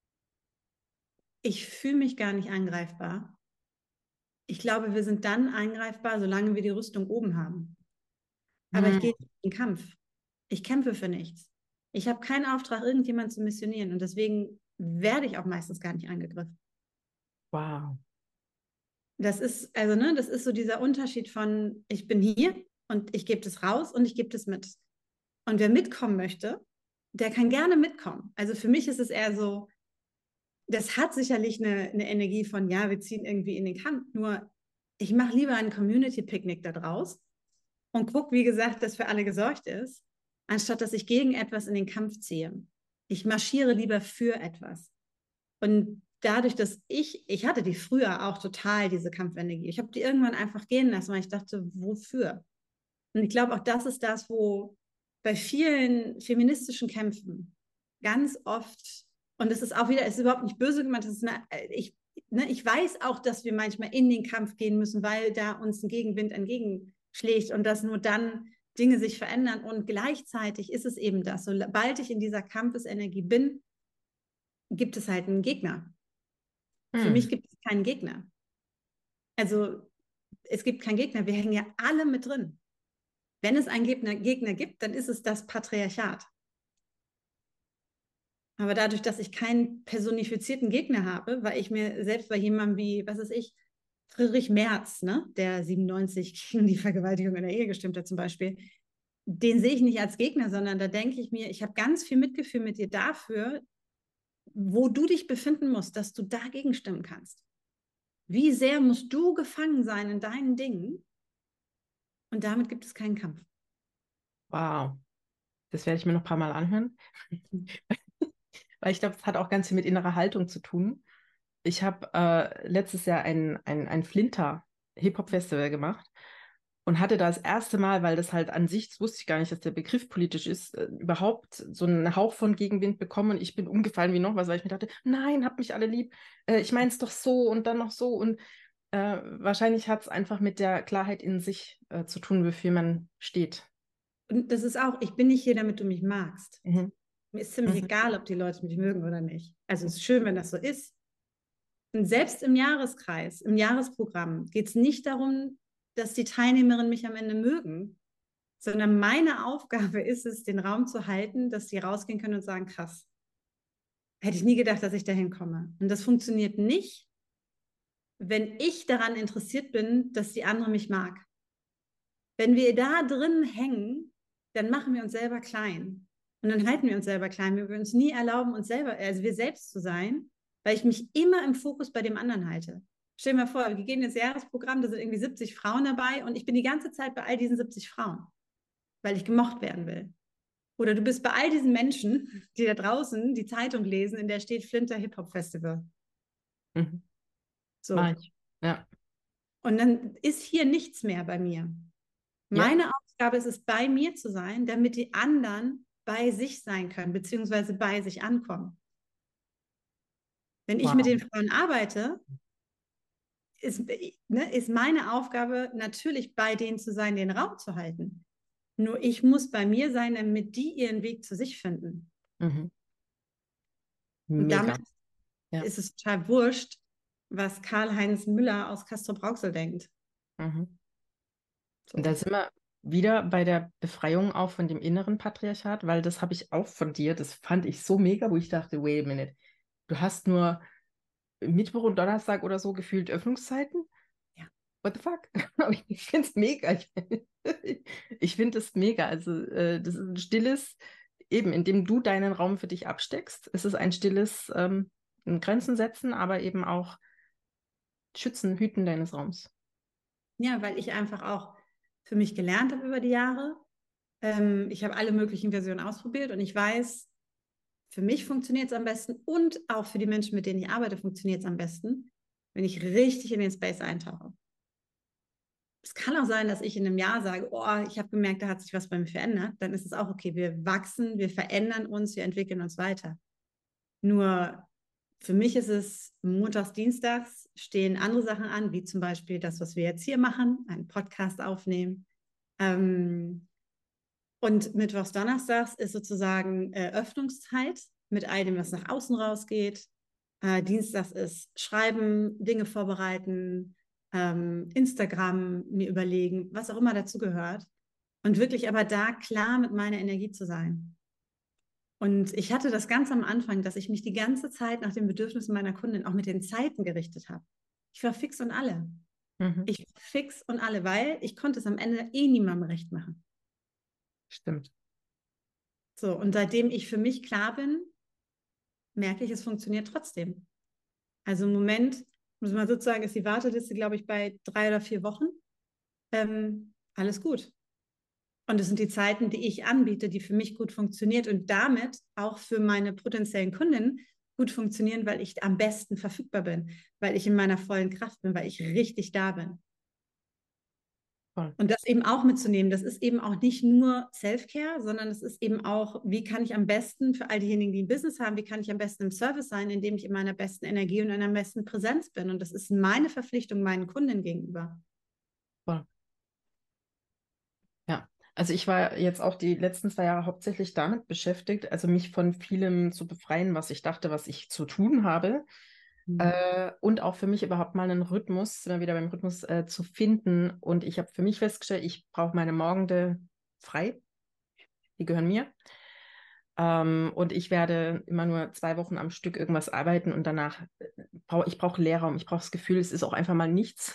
Ich fühle mich gar nicht angreifbar. Ich glaube, wir sind dann angreifbar, solange wir die Rüstung oben haben. Aber ich Hm. gehe nicht in den Kampf. Ich kämpfe für nichts. Ich habe keinen Auftrag, irgendjemanden zu missionieren. Und deswegen werde ich auch meistens gar nicht angegriffen. Wow. Das ist, also, ne, das ist so dieser Unterschied von, ich bin hier und ich gebe das raus und ich gebe das mit. Und wer mitkommen möchte, der kann gerne mitkommen. Also für mich ist es eher so, das hat sicherlich eine, eine Energie von, ja, wir ziehen irgendwie in den Kampf. Nur ich mache lieber ein Community-Picknick da draus und gucke, wie gesagt, dass für alle gesorgt ist, anstatt dass ich gegen etwas in den Kampf ziehe. Ich marschiere lieber für etwas. Und dadurch, dass ich, ich hatte die früher auch total, diese Kampfenergie. Ich habe die irgendwann einfach gehen lassen, weil ich dachte, wofür? Und ich glaube, auch das ist das, wo bei vielen feministischen Kämpfen ganz oft, und es ist auch wieder, es ist überhaupt nicht böse gemeint, das ist eine, ich, ne, ich weiß auch, dass wir manchmal in den Kampf gehen müssen, weil da uns ein Gegenwind entgegenschlägt und dass nur dann Dinge sich verändern. Und gleichzeitig ist es eben das, sobald ich in dieser Kampfesenergie bin, gibt es halt einen Gegner. Für Hm. mich gibt es keinen Gegner. Also es gibt keinen Gegner, wir hängen ja alle mit drin. Wenn es einen Gegner, Gegner gibt, dann ist es das Patriarchat. Aber dadurch, dass ich keinen personifizierten Gegner habe, weil ich mir selbst bei jemandem wie, was ist ich, Friedrich Merz, ne, der siebenundneunzig gegen die Vergewaltigung in der Ehe gestimmt hat zum Beispiel, den sehe ich nicht als Gegner, sondern da denke ich mir, ich habe ganz viel Mitgefühl mit dir dafür, wo du dich befinden musst, dass du dagegen stimmen kannst. Wie sehr musst du gefangen sein in deinen Dingen? Und damit gibt es keinen Kampf. Wow. Das werde ich mir noch ein paar Mal anhören. Weil ich glaube, es hat auch ganz viel mit innerer Haltung zu tun. Ich habe äh, letztes Jahr ein, ein, ein Flinter-Hip-Hop-Festival gemacht und hatte da das erste Mal, weil das halt an sich, das wusste ich gar nicht, dass der Begriff politisch ist, äh, überhaupt so einen Hauch von Gegenwind bekommen und ich bin umgefallen wie noch was, weil ich mir dachte, nein, habt mich alle lieb, äh, ich meine es doch so und dann noch so und äh, wahrscheinlich hat es einfach mit der Klarheit in sich äh, zu tun, wofür man steht. Und das ist auch, ich bin nicht hier, damit du mich magst. Mhm. Mir ist ziemlich Mhm. egal, ob die Leute mich mögen oder nicht. Also es ist schön, wenn das so ist. Und selbst im Jahreskreis, im Jahresprogramm geht es nicht darum, dass die Teilnehmerinnen mich am Ende mögen, sondern meine Aufgabe ist es, den Raum zu halten, dass sie rausgehen können und sagen, krass, hätte ich nie gedacht, dass ich dahin komme. Und das funktioniert nicht, wenn ich daran interessiert bin, dass die andere mich mag. Wenn wir da drin hängen, dann machen wir uns selber klein. Und dann halten wir uns selber klein. Wir würden uns nie erlauben, uns selber, also wir selbst zu sein, weil ich mich immer im Fokus bei dem anderen halte. Stell dir mal vor, wir gehen ins Jahresprogramm, da sind irgendwie siebzig Frauen dabei und ich bin die ganze Zeit bei all diesen siebzig Frauen, weil ich gemocht werden will. Oder du bist bei all diesen Menschen, die da draußen die Zeitung lesen, in der steht Flinter Hip-Hop Festival. Mhm. Mach So. ich. Ja. Und dann ist hier nichts mehr bei mir. Ja. Meine Aufgabe ist es, bei mir zu sein, damit die anderen bei sich sein können, beziehungsweise bei sich ankommen. Wenn ich mit Wow. den Frauen arbeite, ist, ne, ist meine Aufgabe natürlich bei denen zu sein, den Raum zu halten. Nur ich muss bei mir sein, damit die ihren Weg zu sich finden. Mhm. Und Mega. damit Ja. ist es total wurscht, was Karl-Heinz Müller aus Castrop-Rauxel denkt. Mhm. So. Und da sind wir wieder bei der Befreiung auch von dem inneren Patriarchat, weil das habe ich auch von dir, das fand ich so mega, wo ich dachte, wait a minute, du hast nur Mittwoch und Donnerstag oder so gefühlt Öffnungszeiten? Ja. What the fuck? Aber ich finde es mega. Ich, ich finde es mega. Also äh, das ist ein stilles, eben, indem du deinen Raum für dich absteckst. Es ist ein stilles ähm, Grenzen setzen, aber eben auch Schützen, Hüten deines Raums. Ja, weil ich einfach auch für mich gelernt habe über die Jahre. Ähm, ich habe alle möglichen Versionen ausprobiert und ich weiß, für mich funktioniert es am besten und auch für die Menschen, mit denen ich arbeite, funktioniert es am besten, wenn ich richtig in den Space eintauche. Es kann auch sein, dass ich in einem Jahr sage, oh, ich habe gemerkt, da hat sich was bei mir verändert. Dann ist es auch okay. Wir wachsen, wir verändern uns, wir entwickeln uns weiter. Nur für mich ist es montags, dienstags stehen andere Sachen an, wie zum Beispiel das, was wir jetzt hier machen, einen Podcast aufnehmen. Ähm, und mittwochs, donnerstags ist sozusagen äh, Öffnungszeit mit all dem, was nach außen rausgeht. Äh, Dienstags ist Schreiben, Dinge vorbereiten, ähm, Instagram mir überlegen, was auch immer dazu gehört. Und wirklich aber da klar mit meiner Energie zu sein. Und ich hatte das ganz am Anfang, dass ich mich die ganze Zeit nach den Bedürfnissen meiner Kundin auch mit den Zeiten gerichtet habe. Ich war fix und alle. Mhm. Ich war fix und alle, weil ich konnte es am Ende eh niemandem recht machen. Stimmt. So, und seitdem ich für mich klar bin, merke ich, es funktioniert trotzdem. Also im Moment, muss man sozusagen, ist die Warteliste, glaube ich, bei drei oder vier Wochen. Ähm, alles gut. Und es sind die Zeiten, die ich anbiete, die für mich gut funktioniert und damit auch für meine potenziellen Kunden gut funktionieren, weil ich am besten verfügbar bin, weil ich in meiner vollen Kraft bin, weil ich richtig da bin. Voll. Und das eben auch mitzunehmen, das ist eben auch nicht nur Self-Care, sondern es ist eben auch, wie kann ich am besten für all diejenigen, die ein Business haben, wie kann ich am besten im Service sein, indem ich in meiner besten Energie und in meiner besten Präsenz bin. Und das ist meine Verpflichtung meinen Kunden gegenüber. Voll. Ja. Also ich war jetzt auch die letzten zwei Jahre hauptsächlich damit beschäftigt, also mich von vielem zu befreien, was ich dachte, was ich zu tun habe. Mhm. Äh, und auch für mich überhaupt mal einen Rhythmus, immer wieder beim Rhythmus äh, zu finden. Und ich habe für mich festgestellt, ich brauche meine Morgende frei. Die gehören mir. Ähm, und ich werde immer nur zwei Wochen am Stück irgendwas arbeiten und danach brauche ich brauche Leerraum. Ich brauche das Gefühl, es ist auch einfach mal nichts.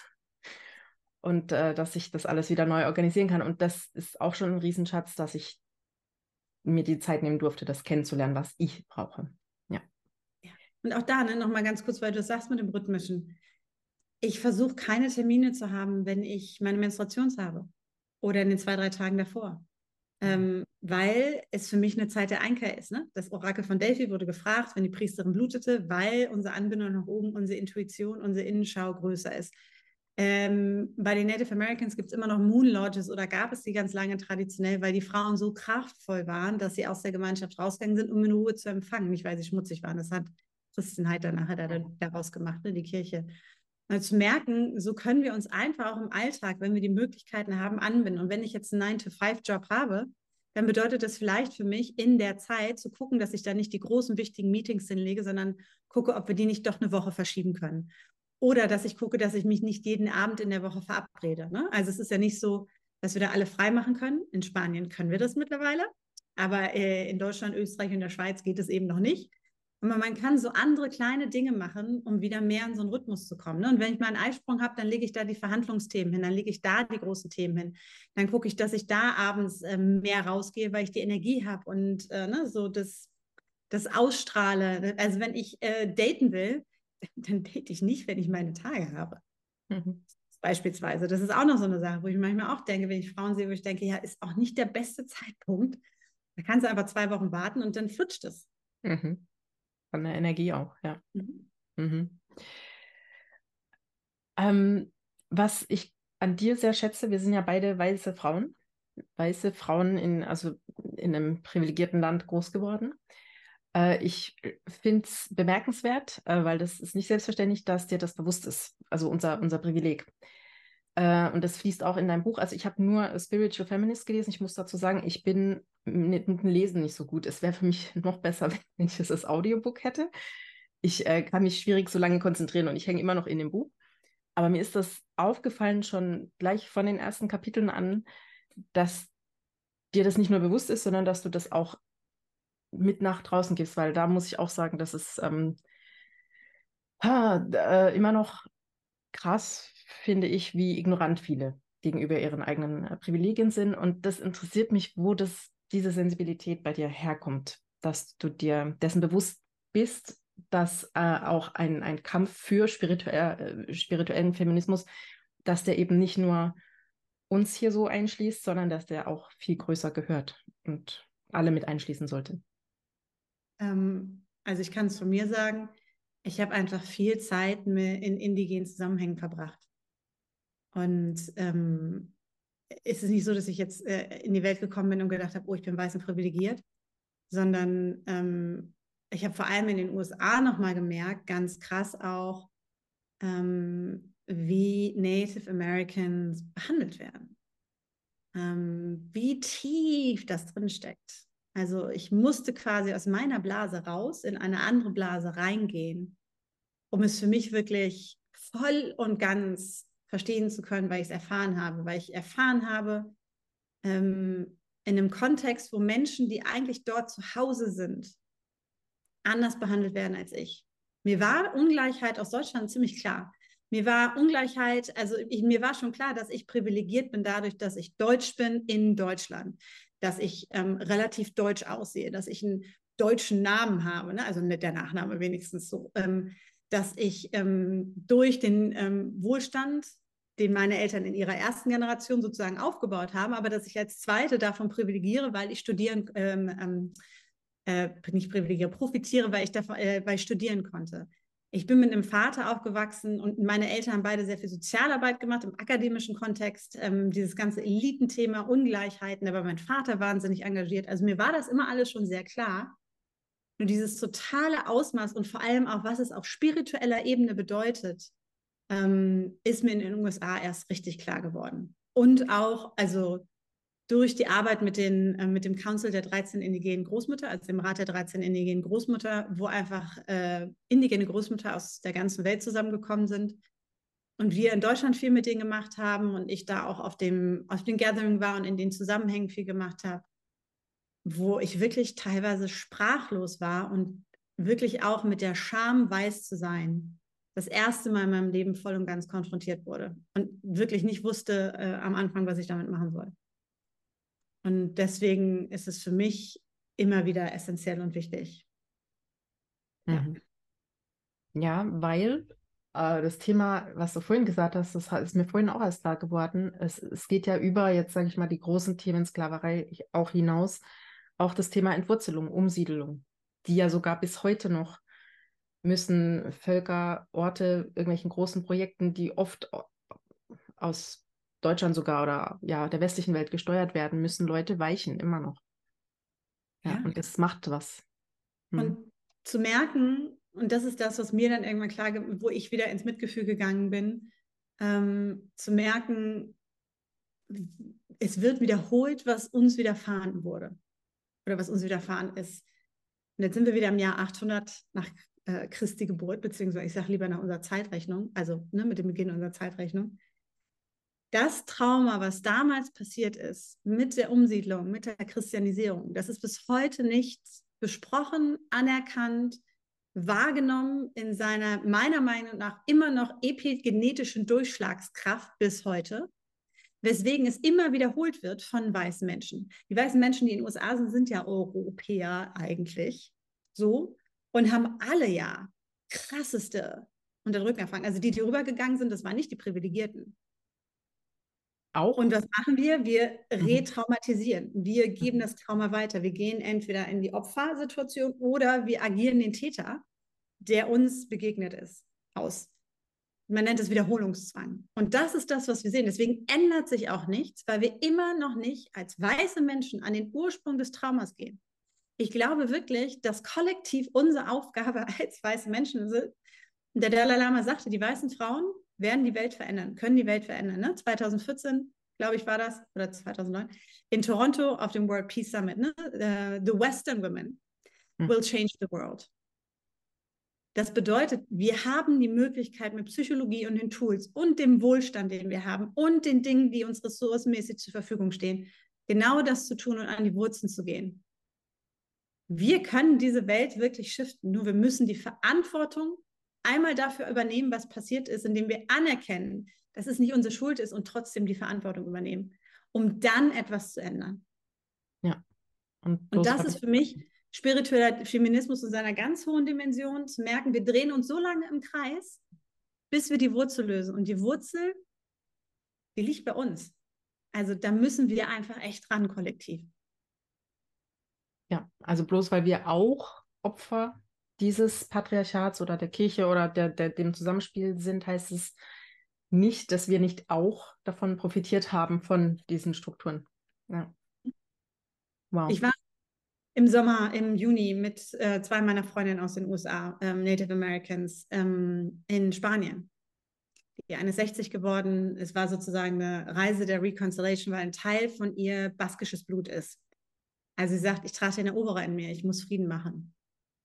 Und äh, dass ich das alles wieder neu organisieren kann. Und das ist auch schon ein Riesenschatz, dass ich mir die Zeit nehmen durfte, das kennenzulernen, was ich brauche. Ja. Ja. Und auch da, ne, nochmal ganz kurz, weil du sagst mit dem Rhythmischen. Ich versuche keine Termine zu haben, wenn ich meine Menstruation habe oder in den zwei, drei Tagen davor. Ähm, weil es für mich eine Zeit der Einkehr ist. Ne? Das Orakel von Delphi wurde gefragt, wenn die Priesterin blutete, weil unsere Anbindung nach oben, unsere Intuition, unsere Innenschau größer ist. Ähm, bei den Native Americans gibt es immer noch Moon Lodges oder gab es die ganz lange traditionell, weil die Frauen so kraftvoll waren, dass sie aus der Gemeinschaft rausgegangen sind, um in Ruhe zu empfangen. Nicht, weil sie schmutzig waren. Das hat Christen halt dann nachher daraus gemacht, ne, die Kirche. Also zu merken, so können wir uns einfach auch im Alltag, wenn wir die Möglichkeiten haben, anbinden. Und wenn ich jetzt einen nine to five Job habe, dann bedeutet das vielleicht für mich in der Zeit zu gucken, dass ich da nicht die großen, wichtigen Meetings hinlege, sondern gucke, ob wir die nicht doch eine Woche verschieben können. Oder dass ich gucke, dass ich mich nicht jeden Abend in der Woche verabrede. Ne? Also es ist ja nicht so, dass wir da alle frei machen können. In Spanien können wir das mittlerweile. Aber äh, in Deutschland, Österreich und der Schweiz geht es eben noch nicht. Aber man kann so andere kleine Dinge machen, um wieder mehr in so einen Rhythmus zu kommen. Ne? Und wenn ich mal einen Eisprung habe, dann lege ich da die Verhandlungsthemen hin, dann lege ich da die großen Themen hin. Dann gucke ich, dass ich da abends ähm, mehr rausgehe, weil ich die Energie habe und äh, ne, so das, das ausstrahle. Also wenn ich äh, daten will, dann date ich nicht, wenn ich meine Tage habe. Mhm. Beispielsweise. Das ist auch noch so eine Sache, wo ich manchmal auch denke, wenn ich Frauen sehe, wo ich denke, ja, ist auch nicht der beste Zeitpunkt. Da kannst du einfach zwei Wochen warten und dann flutscht es. Mhm. Von der Energie auch, ja. Mhm. Mhm. Ähm, was ich an dir sehr schätze, wir sind ja beide weiße Frauen, weiße Frauen in, also in einem privilegierten Land groß geworden. Äh, ich finde es bemerkenswert, äh, weil das ist nicht selbstverständlich, dass dir das bewusst ist, also unser, unser Privileg. Äh, und das fließt auch in deinem Buch. Also ich habe nur Spiritual Feminist gelesen. Ich muss dazu sagen, ich bin mit dem Lesen nicht so gut. Es wäre für mich noch besser, wenn ich das als Audiobook hätte. ich äh, kann mich schwierig so lange konzentrieren und ich hänge immer noch in dem Buch. Aber mir ist das aufgefallen schon gleich von den ersten Kapiteln an, dass dir das nicht nur bewusst ist, sondern dass du das auch mit nach draußen gibst, weil da muss ich auch sagen, das ist ähm, ha, äh, immer noch krass, finde ich, wie ignorant viele gegenüber ihren eigenen äh, Privilegien sind. Und das interessiert mich, wo das, diese Sensibilität bei dir herkommt, dass du dir dessen bewusst bist, dass äh, auch ein, ein Kampf für spirituell, äh, spirituellen Feminismus, dass der eben nicht nur uns hier so einschließt, sondern dass der auch viel größer gehört und alle mit einschließen sollte. Ähm, also ich kann es von mir sagen, ich habe einfach viel Zeit in indigenen Zusammenhängen verbracht. Und ähm, es ist nicht so, dass ich jetzt äh, in die Welt gekommen bin und gedacht habe, oh, ich bin weiß und privilegiert, sondern ähm, ich habe vor allem in den U S A nochmal gemerkt, ganz krass auch, ähm, wie Native Americans behandelt werden. Ähm, wie tief das drin steckt. Also ich musste quasi aus meiner Blase raus, in eine andere Blase reingehen, um es für mich wirklich voll und ganz verstehen zu können, weil ich es erfahren habe, weil ich erfahren habe, ähm, in einem Kontext, wo Menschen, die eigentlich dort zu Hause sind, anders behandelt werden als ich. Mir war Ungleichheit aus Deutschland ziemlich klar. Mir war Ungleichheit, also ich, mir war schon klar, dass ich privilegiert bin dadurch, dass ich Deutsch bin in Deutschland, dass ich ähm, relativ deutsch aussehe, dass ich einen deutschen Namen habe, ne? Also nicht der Nachname wenigstens so, ähm, dass ich ähm, durch den ähm, Wohlstand, den meine Eltern in ihrer ersten Generation sozusagen aufgebaut haben, aber dass ich als Zweite davon privilegiere, weil ich studieren ähm, ähm, äh, nicht privilegiert, profitiere, weil ich, davon, äh, weil ich studieren konnte. Ich bin mit einem Vater aufgewachsen und meine Eltern haben beide sehr viel Sozialarbeit gemacht im akademischen Kontext, ähm, dieses ganze Elitenthema, Ungleichheiten, da war mein Vater wahnsinnig engagiert. Also mir war das immer alles schon sehr klar. Nur dieses totale Ausmaß und vor allem auch, was es auf spiritueller Ebene bedeutet, ähm, ist mir in den U S A erst richtig klar geworden. Und auch, also durch die Arbeit mit, den, äh, mit dem Council der dreizehn indigenen Großmütter, also dem Rat der dreizehn indigenen Großmütter, wo einfach äh, indigene Großmütter aus der ganzen Welt zusammengekommen sind und wir in Deutschland viel mit denen gemacht haben und ich da auch auf dem, auf dem Gathering war und in den Zusammenhängen viel gemacht habe, wo ich wirklich teilweise sprachlos war und wirklich auch mit der Scham, weiß zu sein, das erste Mal in meinem Leben voll und ganz konfrontiert wurde und wirklich nicht wusste äh, am Anfang, was ich damit machen soll. Und deswegen ist es für mich immer wieder essentiell und wichtig. Ja. Mhm. Ja, weil äh, das Thema, was du vorhin gesagt hast, das ist mir vorhin auch erst klar geworden. Es, es geht ja über, jetzt sage ich mal, die großen Themen Sklaverei auch hinaus, auch das Thema Entwurzelung, Umsiedelung, die ja sogar bis heute noch müssen Völker, Orte, irgendwelchen großen Projekten, die oft aus Deutschland sogar oder ja, der westlichen Welt gesteuert werden, müssen Leute weichen, immer noch. Ja, Ja. und das macht was. Hm. Und zu merken, und das ist das, was mir dann irgendwann klar, wo ich wieder ins Mitgefühl gegangen bin, ähm, zu merken, es wird wiederholt, was uns widerfahren wurde oder was uns widerfahren ist. Und jetzt sind wir wieder im Jahr achthundert nach äh, Christi Geburt, beziehungsweise ich sage lieber nach unserer Zeitrechnung, also ne, mit dem Beginn unserer Zeitrechnung. Das Trauma, was damals passiert ist mit der Umsiedlung, mit der Christianisierung, das ist bis heute nicht besprochen, anerkannt, wahrgenommen in seiner meiner Meinung nach immer noch epigenetischen Durchschlagskraft bis heute, weswegen es immer wiederholt wird von weißen Menschen. Die weißen Menschen, die in den U S A sind, sind ja Europäer eigentlich so und haben alle ja krasseste Unterdrückungserfahrungen. Also die, die rübergegangen sind, das waren nicht die Privilegierten. Auch? Und was machen wir? Wir Mhm. retraumatisieren. Wir geben das Trauma weiter. Wir gehen entweder in die Opfersituation oder wir agieren den Täter, der uns begegnet ist, aus. Man nennt es Wiederholungszwang. Und das ist das, was wir sehen. Deswegen ändert sich auch nichts, weil wir immer noch nicht als weiße Menschen an den Ursprung des Traumas gehen. Ich glaube wirklich, dass kollektiv unsere Aufgabe als weiße Menschen ist. Der Dalai Lama sagte, die weißen Frauen werden die Welt verändern, können die Welt verändern. Ne? zweitausendvierzehn, glaube ich, war das, oder zweitausendneun, in Toronto auf dem World Peace Summit. Ne? Uh, the Western women will change the world. Das bedeutet, wir haben die Möglichkeit mit Psychologie und den Tools und dem Wohlstand, den wir haben und den Dingen, die uns ressourcenmäßig zur Verfügung stehen, genau das zu tun und an die Wurzeln zu gehen. Wir können diese Welt wirklich shiften, nur wir müssen die Verantwortung einmal dafür übernehmen, was passiert ist, indem wir anerkennen, dass es nicht unsere Schuld ist und trotzdem die Verantwortung übernehmen, um dann etwas zu ändern. Ja. Und, und das ist für mich spiritueller Feminismus in seiner ganz hohen Dimension, zu merken, wir drehen uns so lange im Kreis, bis wir die Wurzel lösen. Und die Wurzel, die liegt bei uns. Also da müssen wir einfach echt ran, kollektiv. Ja, also bloß weil wir auch Opfer dieses Patriarchats oder der Kirche oder der, der, dem Zusammenspiel sind, heißt es nicht, dass wir nicht auch davon profitiert haben, von diesen Strukturen. Ja. Wow. Ich war im Sommer, im Juni mit äh, zwei meiner Freundinnen aus den U S A, ähm, Native Americans, ähm, in Spanien. Die eine ist sechzig geworden. Es war sozusagen eine Reise der Reconciliation, weil ein Teil von ihr baskisches Blut ist. Also sie sagt, ich trage den Eroberer in mir, ich muss Frieden machen.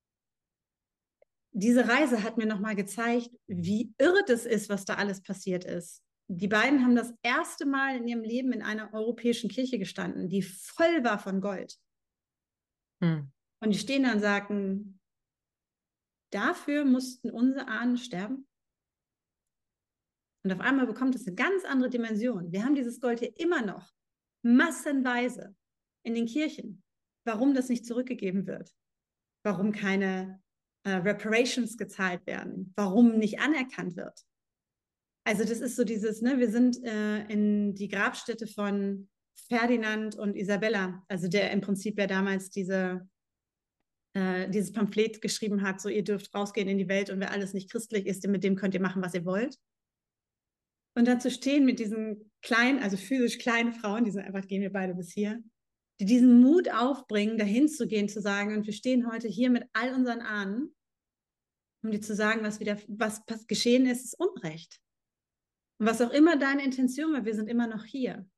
Diese Reise hat mir nochmal gezeigt, wie irre das ist, was da alles passiert ist. Die beiden haben das erste Mal in ihrem Leben in einer europäischen Kirche gestanden, die voll war von Gold. Hm. Und die stehen da und sagen, dafür mussten unsere Ahnen sterben. Und auf einmal bekommt es eine ganz andere Dimension. Wir haben dieses Gold hier immer noch, massenweise in den Kirchen. Warum das nicht zurückgegeben wird? Warum keine äh, Reparations gezahlt werden? Warum nicht anerkannt wird? Also das ist so dieses, ne, wir sind äh, in die Grabstätte von Ferdinand und Isabella, also der im Prinzip ja damals diese, äh, dieses Pamphlet geschrieben hat, so ihr dürft rausgehen in die Welt und wer alles nicht christlich ist, mit dem könnt ihr machen, was ihr wollt. Und dazu stehen mit diesen kleinen, also physisch kleinen Frauen, die sind einfach, gehen wir beide bis hier, die diesen Mut aufbringen, dahin zu gehen, zu sagen, und wir stehen heute hier mit all unseren Ahnen, um dir zu sagen, was wieder, was, was geschehen ist, ist Unrecht. Und was auch immer deine Intention war, wir sind immer noch hier.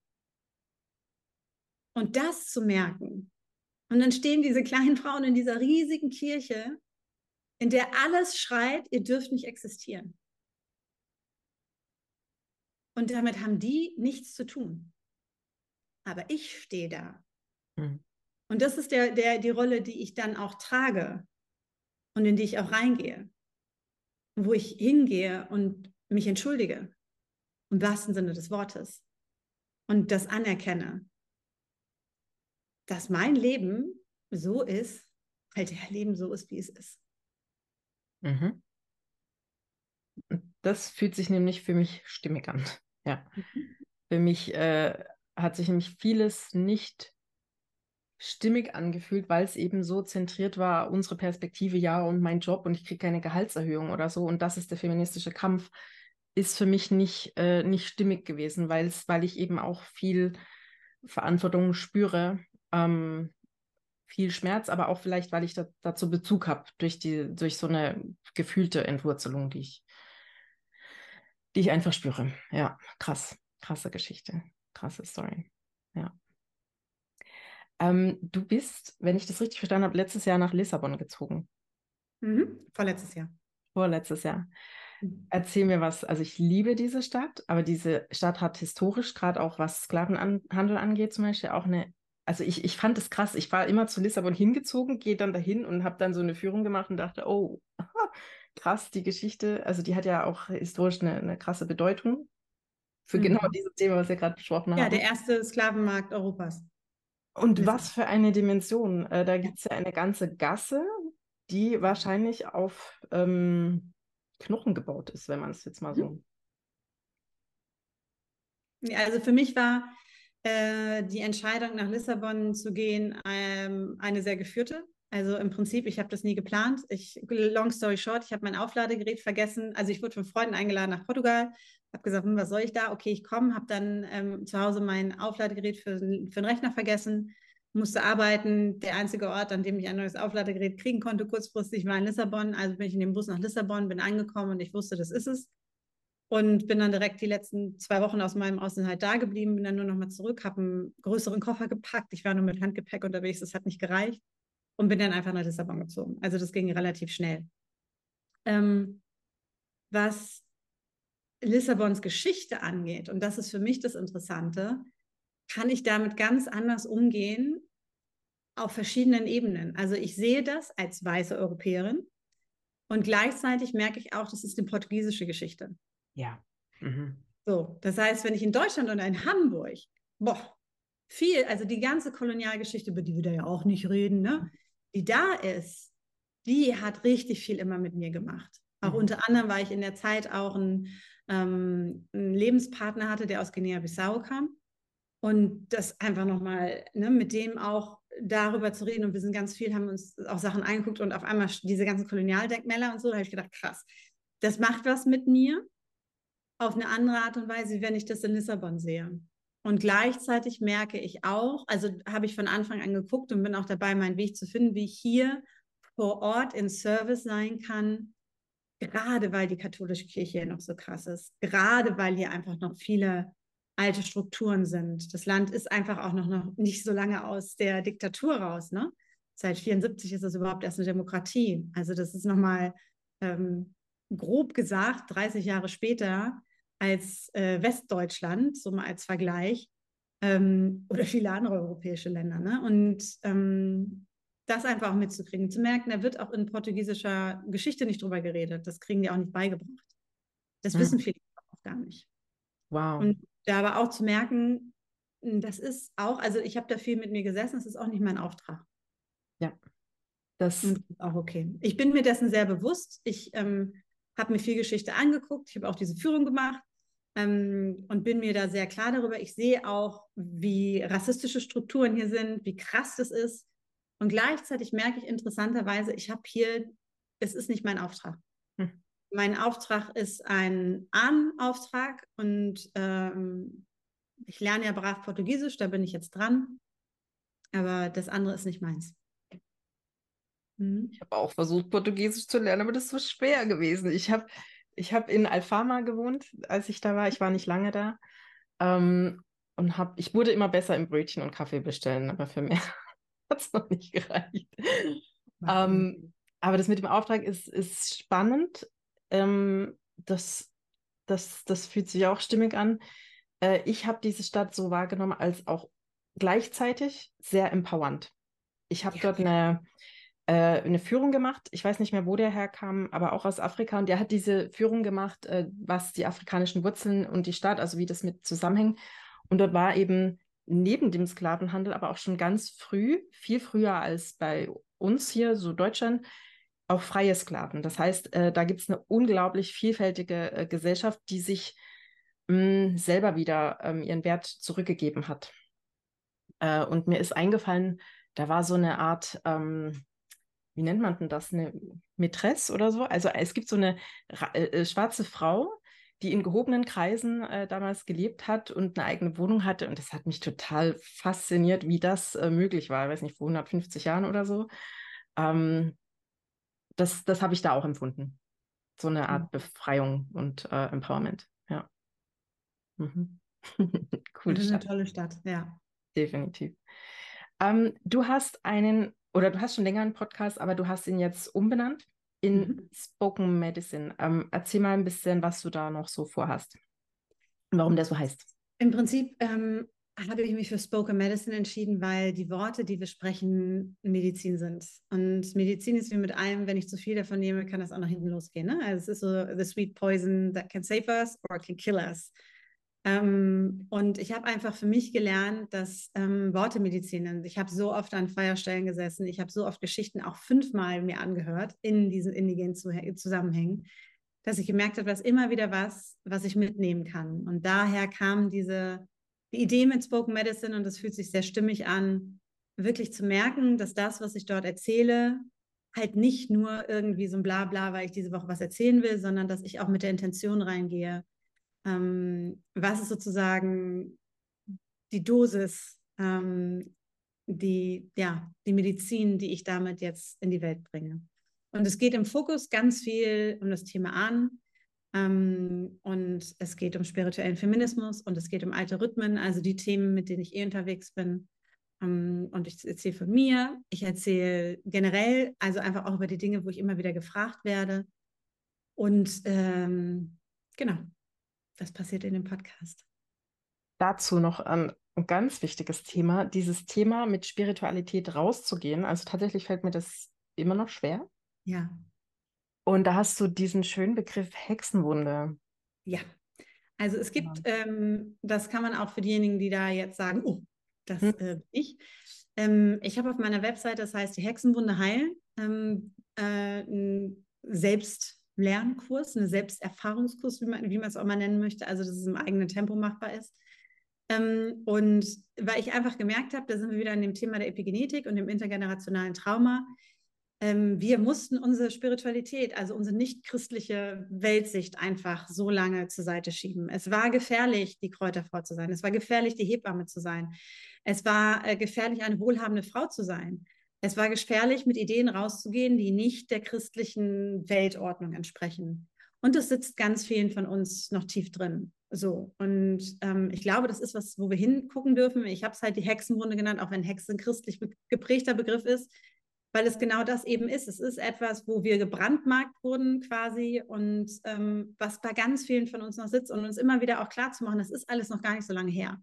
Und das zu merken. Und dann stehen diese kleinen Frauen in dieser riesigen Kirche, in der alles schreit, ihr dürft nicht existieren. Und damit haben die nichts zu tun. Aber ich stehe da. Hm. Und das ist der, der, die Rolle, die ich dann auch trage und in die ich auch reingehe. Und wo ich hingehe und mich entschuldige. Im wahrsten Sinne des Wortes. Und das anerkenne. Dass mein Leben so ist, weil der Leben so ist, wie es ist. Mhm. Das fühlt sich nämlich für mich stimmig an. Ja. Mhm. Für mich äh, hat sich nämlich vieles nicht stimmig angefühlt, weil es eben so zentriert war, unsere Perspektive, ja, und mein Job und ich kriege keine Gehaltserhöhung oder so und das ist der feministische Kampf, ist für mich nicht, äh, nicht stimmig gewesen, weil's, weil ich eben auch viel Verantwortung spüre, ähm, viel Schmerz, aber auch vielleicht, weil ich da, dazu Bezug habe, durch, die, durch so eine gefühlte Entwurzelung, die ich, die ich einfach spüre. Ja, krass, krasse Geschichte, krasse Story, ja. Ähm, du bist, wenn ich das richtig verstanden habe, letztes Jahr nach Lissabon gezogen. Mhm. Vorletztes Jahr. Vorletztes Jahr. Mhm. Erzähl mir was. Also ich liebe diese Stadt, aber diese Stadt hat historisch, gerade auch was Sklavenhandel angeht zum Beispiel, auch eine, also ich, ich fand es krass. Ich war immer zu Lissabon hingezogen, gehe dann dahin und habe dann so eine Führung gemacht und dachte, oh, krass, die Geschichte, also die hat ja auch historisch eine, eine krasse Bedeutung für mhm. genau dieses Thema, was wir gerade besprochen haben. Ja, der erste Sklavenmarkt Europas. Und was für eine Dimension. Äh, da gibt es ja eine ganze Gasse, die wahrscheinlich auf ähm, Knochen gebaut ist, wenn man es jetzt mal so. Also für mich war äh, die Entscheidung, nach Lissabon zu gehen, ähm, eine sehr geführte. Also im Prinzip, ich habe das nie geplant. Ich, long story short, ich habe mein Aufladegerät vergessen. Also ich wurde von Freunden eingeladen nach Portugal, habe gesagt, hm, was soll ich da? Okay, ich komme, habe dann ähm, zu Hause mein Aufladegerät für, für den Rechner vergessen, musste arbeiten. Der einzige Ort, an dem ich ein neues Aufladegerät kriegen konnte, kurzfristig, war in Lissabon. Also bin ich in den Bus nach Lissabon, bin angekommen und ich wusste, das ist es. Und bin dann direkt die letzten zwei Wochen aus meinem Außenhalt da geblieben, bin dann nur noch mal zurück, habe einen größeren Koffer gepackt. Ich war nur mit Handgepäck unterwegs, das hat nicht gereicht. Und bin dann einfach nach Lissabon gezogen. Also das ging relativ schnell. ähm, was Lissabons Geschichte angeht, und das ist für mich das Interessante, kann ich damit ganz anders umgehen auf verschiedenen Ebenen. Also ich sehe das als weiße Europäerin und gleichzeitig merke ich auch, das ist eine portugiesische Geschichte. Ja. Mhm. So, das heißt, wenn ich in Deutschland oder in Hamburg, boah, viel, also die ganze Kolonialgeschichte, über die wir da ja auch nicht reden, ne, die da ist, die hat richtig viel immer mit mir gemacht. Auch Mhm. unter anderem, weil ich in der Zeit auch einen, ähm, einen Lebenspartner hatte, der aus Guinea-Bissau kam. Und das einfach nochmal, ne, mit dem auch darüber zu reden. Und wir sind ganz viel, haben uns auch Sachen angeguckt und auf einmal diese ganzen Kolonialdenkmäler und so, da habe ich gedacht, krass, das macht was mit mir auf eine andere Art und Weise, wie wenn ich das in Lissabon sehe. Und gleichzeitig merke ich auch, also habe ich von Anfang an geguckt und bin auch dabei, meinen Weg zu finden, wie ich hier vor Ort in Service sein kann, gerade weil die katholische Kirche hier noch so krass ist, gerade weil hier einfach noch viele alte Strukturen sind. Das Land ist einfach auch noch, noch nicht so lange aus der Diktatur raus, ne? Seit vierundsiebzig ist es überhaupt erst eine Demokratie. Also das ist nochmal ähm, grob gesagt dreißig Jahre später als äh, Westdeutschland, so mal als Vergleich, ähm, oder viele andere europäische Länder. Ne? Und ähm, das einfach auch mitzukriegen, zu merken, da wird auch in portugiesischer Geschichte nicht drüber geredet. Das kriegen die auch nicht beigebracht. Das Mhm. wissen viele auch gar nicht. Wow. Und da aber auch zu merken, das ist auch, also ich habe da viel mit mir gesessen, das ist auch nicht mein Auftrag. Ja, das, Und das ist auch okay. Ich bin mir dessen sehr bewusst. Ich ähm, habe mir viel Geschichte angeguckt. Ich habe auch diese Führung gemacht ähm, und bin mir da sehr klar darüber. Ich sehe auch, wie rassistische Strukturen hier sind, wie krass das ist. Und gleichzeitig merke ich interessanterweise, ich habe hier, es ist nicht mein Auftrag. hm. Mein Auftrag ist ein Ahnenauftrag und ähm, ich lerne ja brav Portugiesisch, da bin ich jetzt dran. Aber das andere ist nicht meins. Mhm. Ich habe auch versucht, Portugiesisch zu lernen, aber das ist so schwer gewesen. Ich habe ich hab in Alfama gewohnt, als ich da war. Ich war nicht lange da. Ähm, und hab, ich wurde immer besser im Brötchen und Kaffee bestellen, aber für mehr hat es noch nicht gereicht. Macht nichts. Ähm, aber das mit dem Auftrag ist, ist spannend. Ähm, das, das, das fühlt sich auch stimmig an. Äh, ich habe diese Stadt so wahrgenommen als auch gleichzeitig sehr empowernd. Ich habe Ja. dort eine, äh, eine Führung gemacht. Ich weiß nicht mehr, wo der herkam, aber auch aus Afrika. Und der hat diese Führung gemacht, äh, was die afrikanischen Wurzeln und die Stadt, also wie das mit zusammenhängt. Und dort war eben neben dem Sklavenhandel, aber auch schon ganz früh, viel früher als bei uns hier, so Deutschland, auch freie Sklaven. Das heißt, äh, da gibt es eine unglaublich vielfältige äh, Gesellschaft, die sich mh, selber wieder ähm, ihren Wert zurückgegeben hat. Äh, und mir ist eingefallen, da war so eine Art, ähm, wie nennt man denn das, eine Mätresse oder so? Also es gibt so eine ra- äh, schwarze Frau, die in gehobenen Kreisen äh, damals gelebt hat und eine eigene Wohnung hatte. Und das hat mich total fasziniert, wie das äh, möglich war. Ich weiß nicht, vor hundertfünfzig Jahren oder so. Ähm, das das habe ich da auch empfunden. So eine Art Befreiung und äh, Empowerment. Ja. Mhm. Das Coole ist eine Stadt, tolle Stadt, ja. definitiv. Ähm, du hast einen, oder du hast schon länger einen Podcast, aber du hast ihn jetzt umbenannt in Mhm. Spoken Medicine. Ähm, erzähl mal ein bisschen, was du da noch so vorhast und warum der so heißt. Im Prinzip ähm, habe ich mich für Spoken Medicine entschieden, weil die Worte, die wir sprechen, Medizin sind. Und Medizin ist wie mit allem, wenn ich zu viel davon nehme, kann das auch nach hinten losgehen. Ne? Also es ist so the sweet poison that can save us or can kill us. Ähm, und ich habe einfach für mich gelernt, dass ähm, Worte Medizin sind. Ich habe so oft an Feuerstellen gesessen, ich habe so oft Geschichten auch fünfmal mir angehört in diesen indigenen Zusammenhängen, dass ich gemerkt habe, dass immer wieder was, was ich mitnehmen kann. Und daher kam diese die Idee mit Spoken Medicine, und das fühlt sich sehr stimmig an, wirklich zu merken, dass das, was ich dort erzähle, halt nicht nur irgendwie so ein Blabla, weil ich diese Woche was erzählen will, sondern dass ich auch mit der Intention reingehe. Ähm, was ist sozusagen die Dosis, ähm, die, ja, die Medizin, die ich damit jetzt in die Welt bringe. Und es geht im Fokus ganz viel um das Thema Ahnen. Ähm, und es geht um spirituellen Feminismus und es geht um alte Rhythmen, also die Themen, mit denen ich eh unterwegs bin. Ähm, und ich erzähle von mir, ich erzähle generell, also einfach auch über die Dinge, wo ich immer wieder gefragt werde. Und ähm, genau, das passiert in dem Podcast. Dazu noch ähm, ein ganz wichtiges Thema, dieses Thema mit Spiritualität rauszugehen. Also tatsächlich fällt mir das immer noch schwer. Ja, Und da hast du diesen schönen Begriff Hexenwunde. ja. Also es Ja. gibt, ähm, das kann man auch für diejenigen, die da jetzt sagen, oh, das Hm. äh, bin ich. Ähm, ich habe auf meiner Webseite, das heißt die Hexenwunde heilen, ähm, äh, einen Selbstlernkurs, einen Selbsterfahrungskurs, wie man, wie man es auch mal nennen möchte, also dass es im eigenen Tempo machbar ist. Ähm, und weil ich einfach gemerkt habe, da sind wir wieder an dem Thema der Epigenetik und dem intergenerationalen Trauma. Ähm, wir mussten unsere Spiritualität, also unsere nicht-christliche Weltsicht einfach so lange zur Seite schieben. Es war gefährlich, die Kräuterfrau zu sein. Es war gefährlich, die Hebamme zu sein. Es war äh, gefährlich, eine wohlhabende Frau zu sein. Es war gefährlich, mit Ideen rauszugehen, die nicht der christlichen Weltordnung entsprechen. Und das sitzt ganz vielen von uns noch tief drin. So, und ähm, ich glaube, das ist was, wo wir hingucken dürfen. Ich habe es halt die Hexenwunde genannt, auch wenn Hexe ein christlich geprägter Begriff ist, weil es genau das eben ist. Es ist etwas, wo wir gebrandmarkt wurden quasi und ähm, was bei ganz vielen von uns noch sitzt und uns immer wieder auch klar zu machen, das ist alles noch gar nicht so lange her.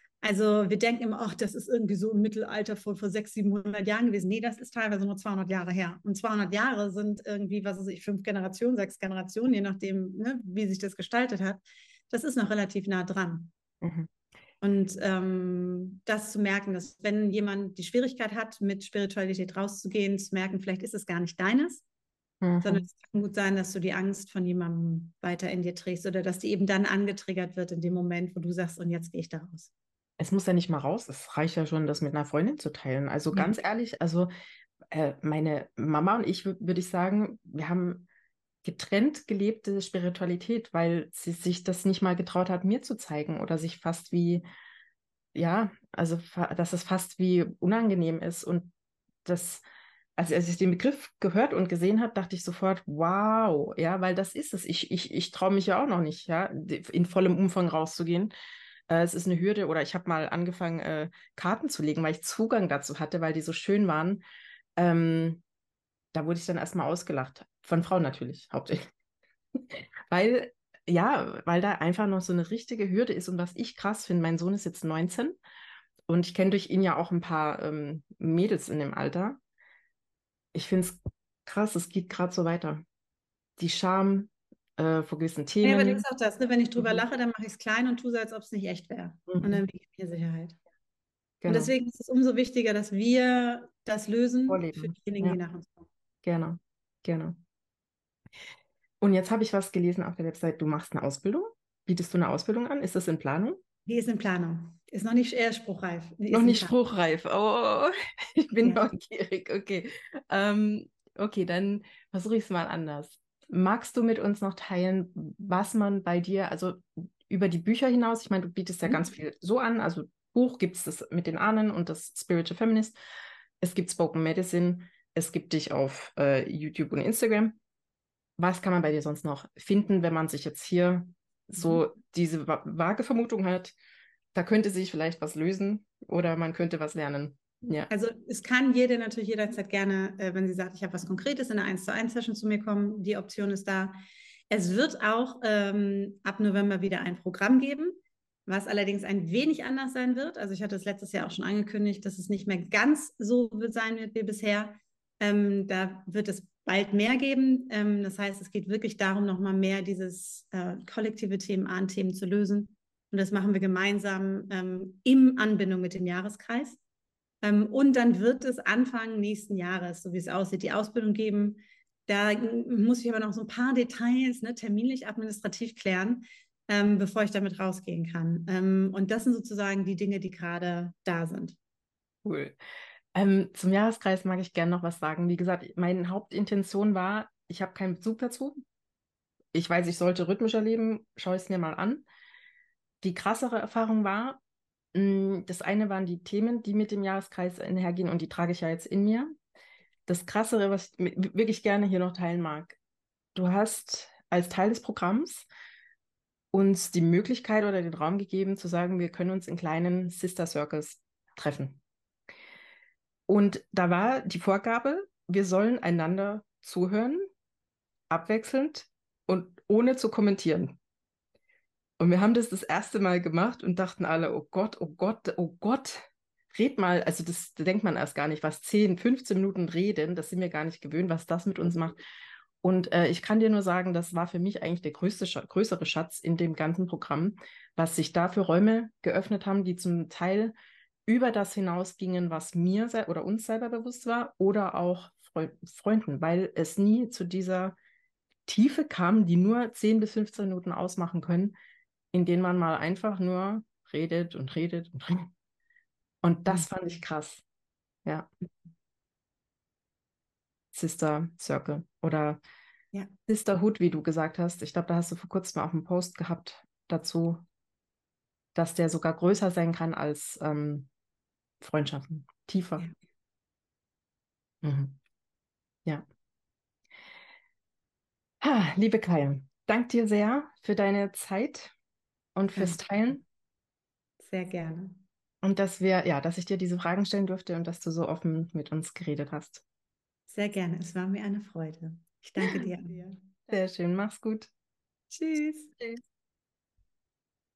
Also wir denken immer, ach, das ist irgendwie so im Mittelalter vor, vor sechshundert, siebenhundert Jahren gewesen. Nee, das ist teilweise nur zweihundert Jahre her. Und zweihundert Jahre sind irgendwie, was weiß ich, fünf Generationen, sechs Generationen, je nachdem, ne, wie sich das gestaltet hat. Das ist noch relativ nah dran. Mhm. Und ähm, das zu merken, dass wenn jemand die Schwierigkeit hat, mit Spiritualität rauszugehen, zu merken, vielleicht ist es gar nicht deines, sondern Mhm. es kann gut sein, dass du die Angst von jemandem weiter in dir trägst oder dass die eben dann angetriggert wird in dem Moment, wo du sagst, und jetzt gehe ich da raus. Es muss ja nicht mal raus. Es reicht ja schon, das mit einer Freundin zu teilen. Also Ja. ganz ehrlich, also äh, meine Mama und ich, würde ich sagen, wir haben getrennt gelebte Spiritualität, weil sie sich das nicht mal getraut hat, mir zu zeigen oder sich fast wie, ja, also fa- dass es fast wie unangenehm ist. Und das, also als ich den Begriff gehört und gesehen habe, dachte ich sofort, wow, ja, weil das ist es. Ich, ich, ich traue mich ja auch noch nicht, ja, in vollem Umfang rauszugehen. Äh, es ist eine Hürde, oder ich habe mal angefangen, äh, Karten zu legen, weil ich Zugang dazu hatte, weil die so schön waren. Ähm, Da wurde ich dann erstmal ausgelacht. Von Frauen natürlich, hauptsächlich. Weil, ja, weil da einfach noch so eine richtige Hürde ist. Und was ich krass finde, mein Sohn ist jetzt neunzehn und ich kenne durch ihn ja auch ein paar ähm, Mädels in dem Alter. Ich finde es krass, es geht gerade so weiter. Die Scham äh, vor gewissen Ja, aber das Themen. ist auch das, ne? Wenn ich drüber Mhm. lache, dann mache ich es klein und tue so, als ob es nicht echt wäre. Und Mhm. dann biete ich mir Sicherheit. Und Genau. deswegen ist es umso wichtiger, dass wir das lösen für Vorleben. diejenigen, Ja, die nach uns kommen. genau. Genau. Und jetzt habe ich was gelesen auf der Website. Du machst eine Ausbildung? Bietest du eine Ausbildung an? Ist das in Planung? Die ist in Planung. Ist noch nicht eher spruchreif. Die Noch ist in nicht Planung. spruchreif. Oh, ich bin Ja. neugierig. Okay. Ähm, okay, dann versuche ich es mal anders. Magst du mit uns noch teilen, was man bei dir, also über die Bücher hinaus, ich meine, du bietest ja ganz Mhm. viel so an, also Buch gibt es das mit den Ahnen und das Spiritual Feminist. Es gibt Spoken Medicine, es gibt dich auf äh, YouTube und Instagram. Was kann man bei dir sonst noch finden, wenn man sich jetzt hier Mhm. so diese va- vage Vermutung hat, da könnte sich vielleicht was lösen oder man könnte was lernen. Ja. Also es kann jede natürlich jederzeit gerne, äh, wenn sie sagt, ich habe was Konkretes, in einer eins zu eins Session zu mir kommen. Die Option ist da. Es wird auch ähm, ab November wieder ein Programm geben, was allerdings ein wenig anders sein wird. Also ich hatte es letztes Jahr auch schon angekündigt, dass es nicht mehr ganz so wird sein wird wie bisher. Ähm, da wird es bald mehr geben. Ähm, das heißt, es geht wirklich darum, nochmal mehr dieses äh, kollektive Themen, Ahnenthemen zu lösen. Und das machen wir gemeinsam ähm, in Anbindung mit dem Jahreskreis. Ähm, und dann wird es Anfang nächsten Jahres, so wie es aussieht, die Ausbildung geben. Da muss ich aber noch so ein paar Details, ne, terminlich, administrativ klären, ähm, bevor ich damit rausgehen kann. Ähm, und das sind sozusagen die Dinge, die gerade da sind. Cool. Ähm, zum Jahreskreis mag ich gerne noch was sagen. Wie gesagt, meine Hauptintention war, ich habe keinen Bezug dazu. Ich weiß, ich sollte rhythmischer leben, schaue ich es mir mal an. Die krassere Erfahrung war, mh, das eine waren die Themen, die mit dem Jahreskreis einhergehen und die trage ich ja jetzt in mir. Das Krassere, was ich mi- wirklich gerne hier noch teilen mag, du hast als Teil des Programms uns die Möglichkeit oder den Raum gegeben zu sagen, wir können uns in kleinen Sister Circles treffen. Und da war die Vorgabe, wir sollen einander zuhören, abwechselnd, und ohne zu kommentieren. Und wir haben das das erste Mal gemacht und dachten alle, oh Gott, oh Gott, oh Gott, red mal. Also das da denkt man erst gar nicht, was zehn, fünfzehn Minuten reden, das sind wir gar nicht gewöhnt, was das mit uns macht. Und äh, ich kann dir nur sagen, das war für mich eigentlich der größte, Scha- größere Schatz in dem ganzen Programm, was sich da für Räume geöffnet haben, die zum Teil über das hinausgingen, was mir sel- oder uns selber bewusst war oder auch Freu Freunden, weil es nie zu dieser Tiefe kam, die nur zehn bis fünfzehn Minuten ausmachen können, in denen man mal einfach nur redet und redet und redet. Und das Mhm. fand ich krass. Ja, Sister Circle oder Ja, Sisterhood, wie du gesagt hast. Ich glaube, da hast du vor kurzem auch einen Post gehabt dazu, dass der sogar größer sein kann als ähm, Freundschaften. Tiefer. ja, Mhm. Ja. Ha, liebe Kaya, danke dir sehr für deine Zeit und fürs danke. Teilen Sehr gerne. und dass wir, ja, dass ich dir diese Fragen stellen durfte und dass du so offen mit uns geredet hast. Sehr gerne. Es war mir eine Freude. Ich danke dir. Sehr schön, mach's gut. Tschüss. Tschüss.